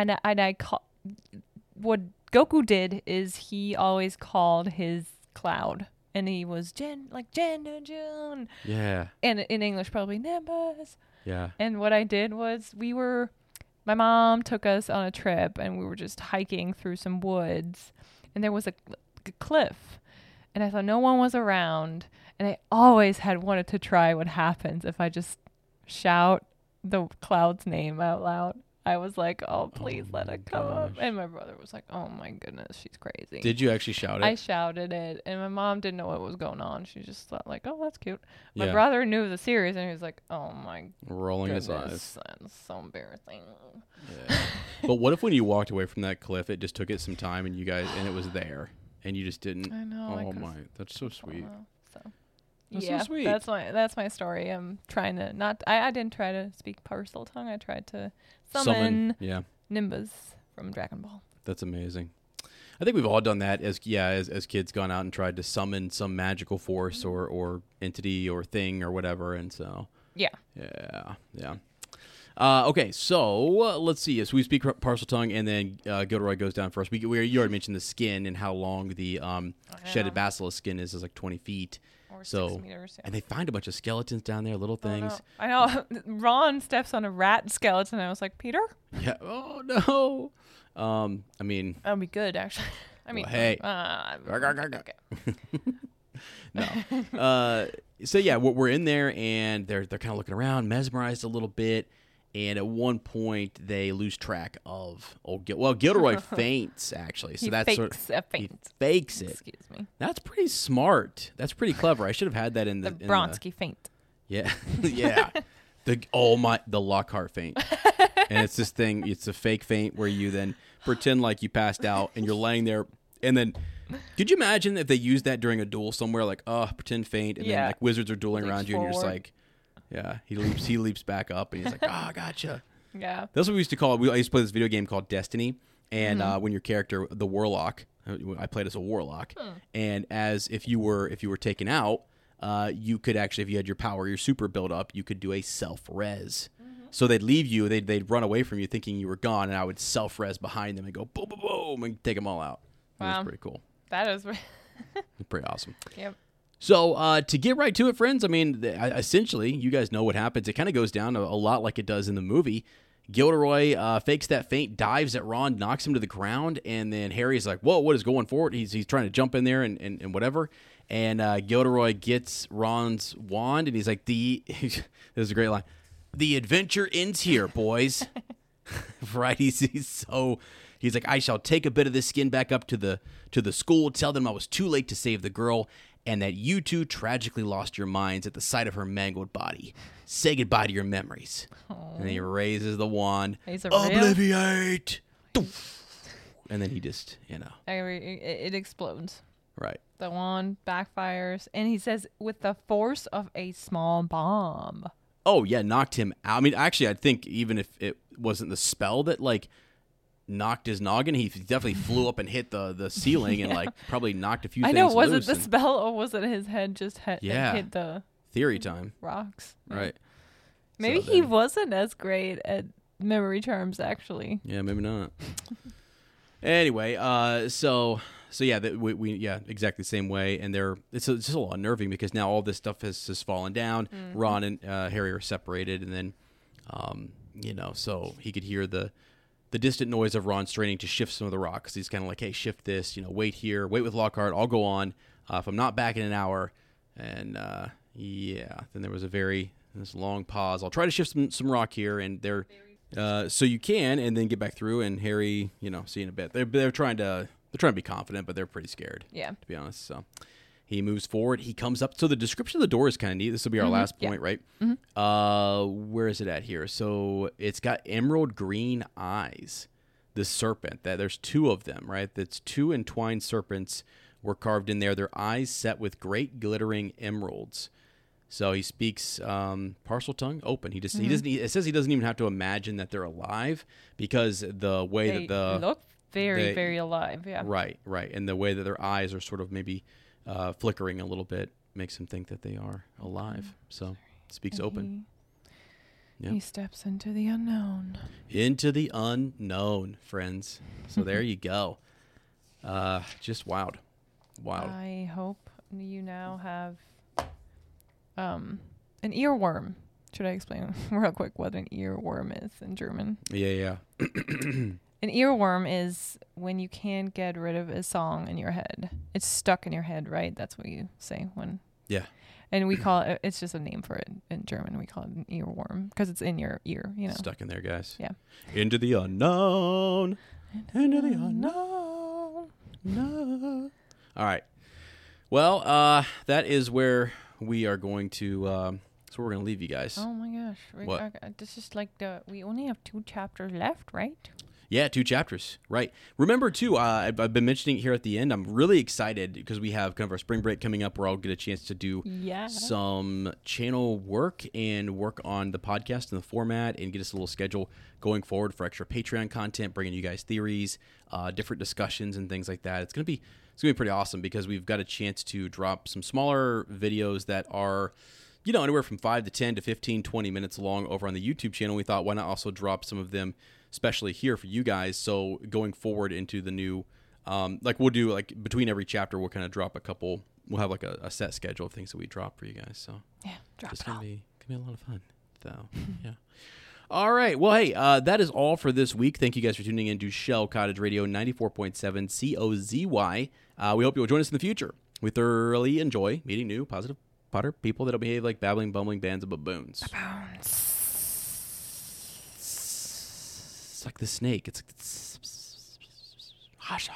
what Goku did is he always called his cloud, and he was Jun. Yeah. And in English probably Nimbus. Yeah. And what I did was my mom took us on a trip, and we were just hiking through some woods, and there was a cliff, and I thought no one was around, and I always had wanted to try what happens if I just shout the cloud's name out loud. I was like, oh, please let it come up. And my brother was like, oh, my goodness, she's crazy. Did you actually shout it? I shouted it, and my mom didn't know what was going on. She just thought, like, oh, that's cute. My Yeah. brother knew the series, and he was like, oh, my Rolling his goodness, eyes. that's so embarrassing. Yeah. But what if when you walked away from that cliff, it just took it some time, and it was there, and you just didn't? I know. Oh, my. That's so sweet. That's yeah, so sweet. That's my story. I'm trying to not. I didn't try to speak Parcel Tongue. I tried to summon Yeah. Nimbus from Dragon Ball. That's amazing. I think we've all done that as kids, gone out and tried to summon some magical force or entity or thing or whatever, and so Yeah. yeah. Okay, so let's see. So we speak Parcel Tongue, and then Gilderoy goes down first. You already mentioned the skin and how long the shedded basilisk skin is like 20 feet. Or So 6 meters. Yeah. and they find a bunch of skeletons down there, little things. I know. Ron steps on a rat skeleton. And I was like, Peter? Yeah. Oh no. I mean, That would be good, actually. I mean, hey. okay. No. So yeah, we're in there, and they're kind of looking around, mesmerized a little bit, and at one point they lose track of Gilderoy faints actually. So He that's fakes a faint. He fakes it. Excuse me. That's pretty smart. That's pretty clever. I should have had that in The the Bronsky faint. Yeah, yeah. The Lockhart faint, and it's this thing. It's a fake faint where you then pretend like you passed out and you're laying there, and then. Could you imagine if they used that during a duel somewhere, like pretend faint, and then like wizards are dueling around you, and you're just like, yeah, he leaps back up, and he's like, gotcha. Yeah. That's what we used to call it. I used to play this video game called Destiny, and when your character, the warlock, I played as a warlock, and if you were taken out, you could actually, if you had your power, your super build up, you could do a self-res. So they'd leave you, they'd run away from you thinking you were gone, and I would self-res behind them and go boom, boom, boom, and take them all out. Wow. It was pretty cool. That is pretty awesome. Yep. So to get right to it, friends, I mean, essentially, you guys know what happens. It kind of goes down a lot like it does in the movie. Gilderoy fakes that faint, dives at Ron, knocks him to the ground, and then Harry's like, whoa, what is going forward? He's trying to jump in there and whatever. And Gilderoy gets Ron's wand, and he's like, this is a great line, the adventure ends here, boys. Right? He's like, I shall take a bit of this skin back up to the school, tell them I was too late to save the girl, and that you two tragically lost your minds at the sight of her mangled body. Say goodbye to your memories. Aww. And he raises the wand. Obliviate! And then he just, it explodes. Right. The wand backfires, and he says, with the force of a small bomb. Oh, yeah, knocked him out. I mean, actually, I think even if it wasn't the spell that, like, knocked his noggin. He definitely flew up and hit the ceiling and like probably knocked a few I things know. Was loose. it the spell or was it his head just hit the theory time rocks? Right. Maybe so he wasn't as great at memory charms, actually. Yeah, maybe not. Anyway, so yeah, we exactly the same way, and it's just a little unnerving because now all this stuff has fallen down. Mm-hmm. Ron and Harry are separated, and then so he could hear the distant noise of Ron straining to shift some of the rocks. He's kind of like, hey, shift this, wait here, wait with Lockhart, I'll go on. If I'm not back in an hour, and then there was this long pause. I'll try to shift some rock here, and they're so you can, and then get back through. And Harry, see in a bit. They're trying to be confident, but they're pretty scared. Yeah, to be honest. So he moves forward. He comes up. So the description of the door is kind of neat. This will be our last point, right? Mm-hmm. Where is it at here? So it's got emerald green eyes. The serpent. There's two of them, right? That's two entwined serpents were carved in there. Their eyes set with great glittering emeralds. So he speaks Parseltongue open. He just it says he doesn't even have to imagine that they're alive because the way they look very alive. Yeah. Right, and the way that their eyes are sort of maybe flickering a little bit makes him think that they are alive. So speaks open. He steps into the unknown. Into the unknown, friends. So there you go. Just wild. I hope you now have an earworm. Should I explain real quick what an earworm is in German? Yeah. An earworm is when you can't get rid of a song in your head. It's stuck in your head, right? That's what you say when... Yeah. And we call it, it's just a name for it in German. We call it an earworm because it's in your ear, Stuck in there, guys. Yeah. Into the unknown. Into the unknown. No. All right. Well, that is where we are going to, so we're going to leave you guys. Oh my gosh. What? This is like we only have 2 chapters left, right? Yeah, 2 chapters. Right. Remember, too, I've been mentioning here at the end, I'm really excited because we have kind of our spring break coming up where I'll get a chance to do some channel work and work on the podcast and the format and get us a little schedule going forward for extra Patreon content, bringing you guys theories, different discussions and things like that. It's going to be pretty awesome because we've got a chance to drop some smaller videos that are, anywhere from 5 to 10 to 15, 20 minutes long over on the YouTube channel. We thought, why not also drop some of them, especially here for you guys. So going forward into the new, we'll do between every chapter, we'll kind of drop a couple. We'll have a set schedule of things that we drop for you guys. So yeah, drop it's it gonna be a lot of fun. So yeah. All right. Well, hey, that is all for this week. Thank you guys for tuning in to Shell Cottage Radio 94.7 COZY. We hope you'll join us in the future. We thoroughly enjoy meeting new positive Potter people that don't behave like babbling, bumbling bands of baboons. It's like the snake. It's like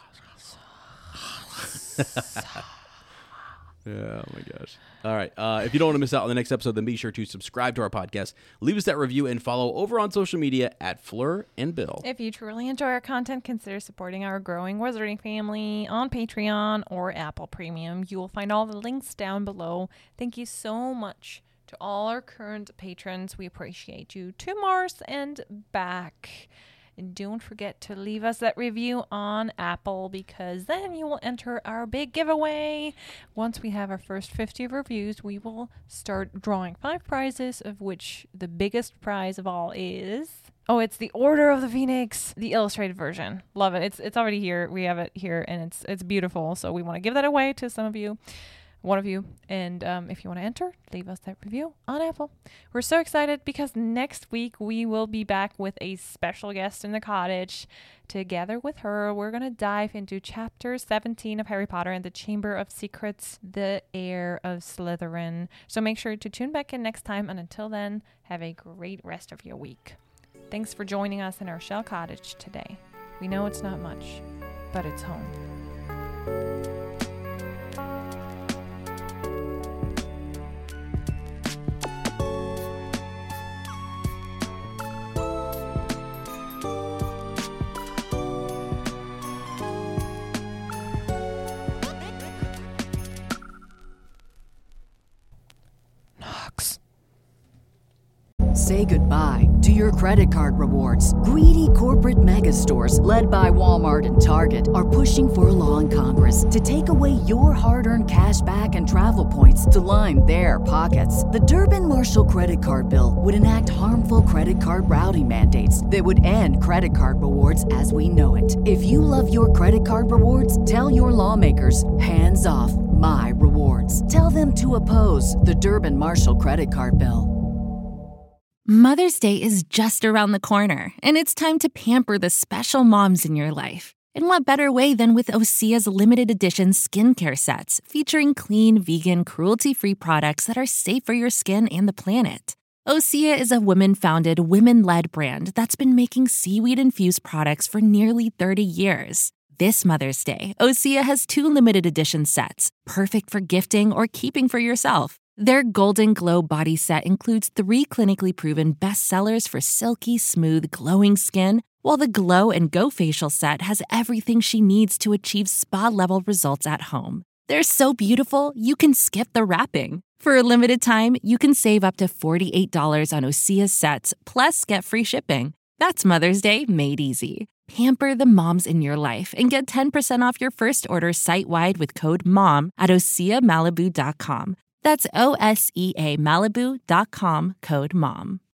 oh my gosh. All right. If you don't want to miss out on the next episode, then be sure to subscribe to our podcast, leave us that review, and follow over on social media at Fleur and Bill. If you truly enjoy our content, consider supporting our growing Wizarding family on Patreon or Apple Premium. You will find all the links down below. Thank you so much to all our current patrons. We appreciate you. To Mars and back. And don't forget to leave us that review on Apple because then you will enter our big giveaway. Once we have our first 50 reviews, we will start drawing 5 prizes, of which the biggest prize of all is... Oh, it's the Order of the Phoenix, the illustrated version. Love it. It's already here. We have it here, and it's beautiful. So we want to give that away to some of you. One of you. And if you want to enter, leave us that review on Apple. We're so excited because next week we will be back with a special guest in the cottage. Together with her, we're going to dive into chapter 17 of Harry Potter and the Chamber of Secrets, the Heir of Slytherin. So make sure to tune back in next time. And until then, have a great rest of your week. Thanks for joining us in our Shell Cottage today. We know it's not much, but it's home. say goodbye to your credit card rewards. Greedy corporate mega stores, led by Walmart and Target, are pushing for a law in Congress to take away your hard-earned cash back and travel points to line their pockets. The Durbin-Marshall credit card bill would enact harmful credit card routing mandates that would end credit card rewards as we know it. If you love your credit card rewards, tell your lawmakers, hands off my rewards. Tell them to oppose the Durbin-Marshall credit card bill. Mother's Day is just around the corner, and it's time to pamper the special moms in your life. And what better way than with Osea's limited edition skincare sets, featuring clean, vegan, cruelty-free products that are safe for your skin and the planet. Osea is a women-founded, women-led brand that's been making seaweed-infused products for nearly 30 years. This Mother's Day, Osea has 2 limited edition sets, perfect for gifting or keeping for yourself. Their Golden Glow body set includes 3 clinically proven bestsellers for silky, smooth, glowing skin, while the Glow and Go facial set has everything she needs to achieve spa-level results at home. They're so beautiful, you can skip the wrapping. For a limited time, you can save up to $48 on Osea's sets, plus get free shipping. That's Mother's Day made easy. Pamper the moms in your life and get 10% off your first order site-wide with code MOM at OseaMalibu.com. That's OSEA Malibu.com, code MOM.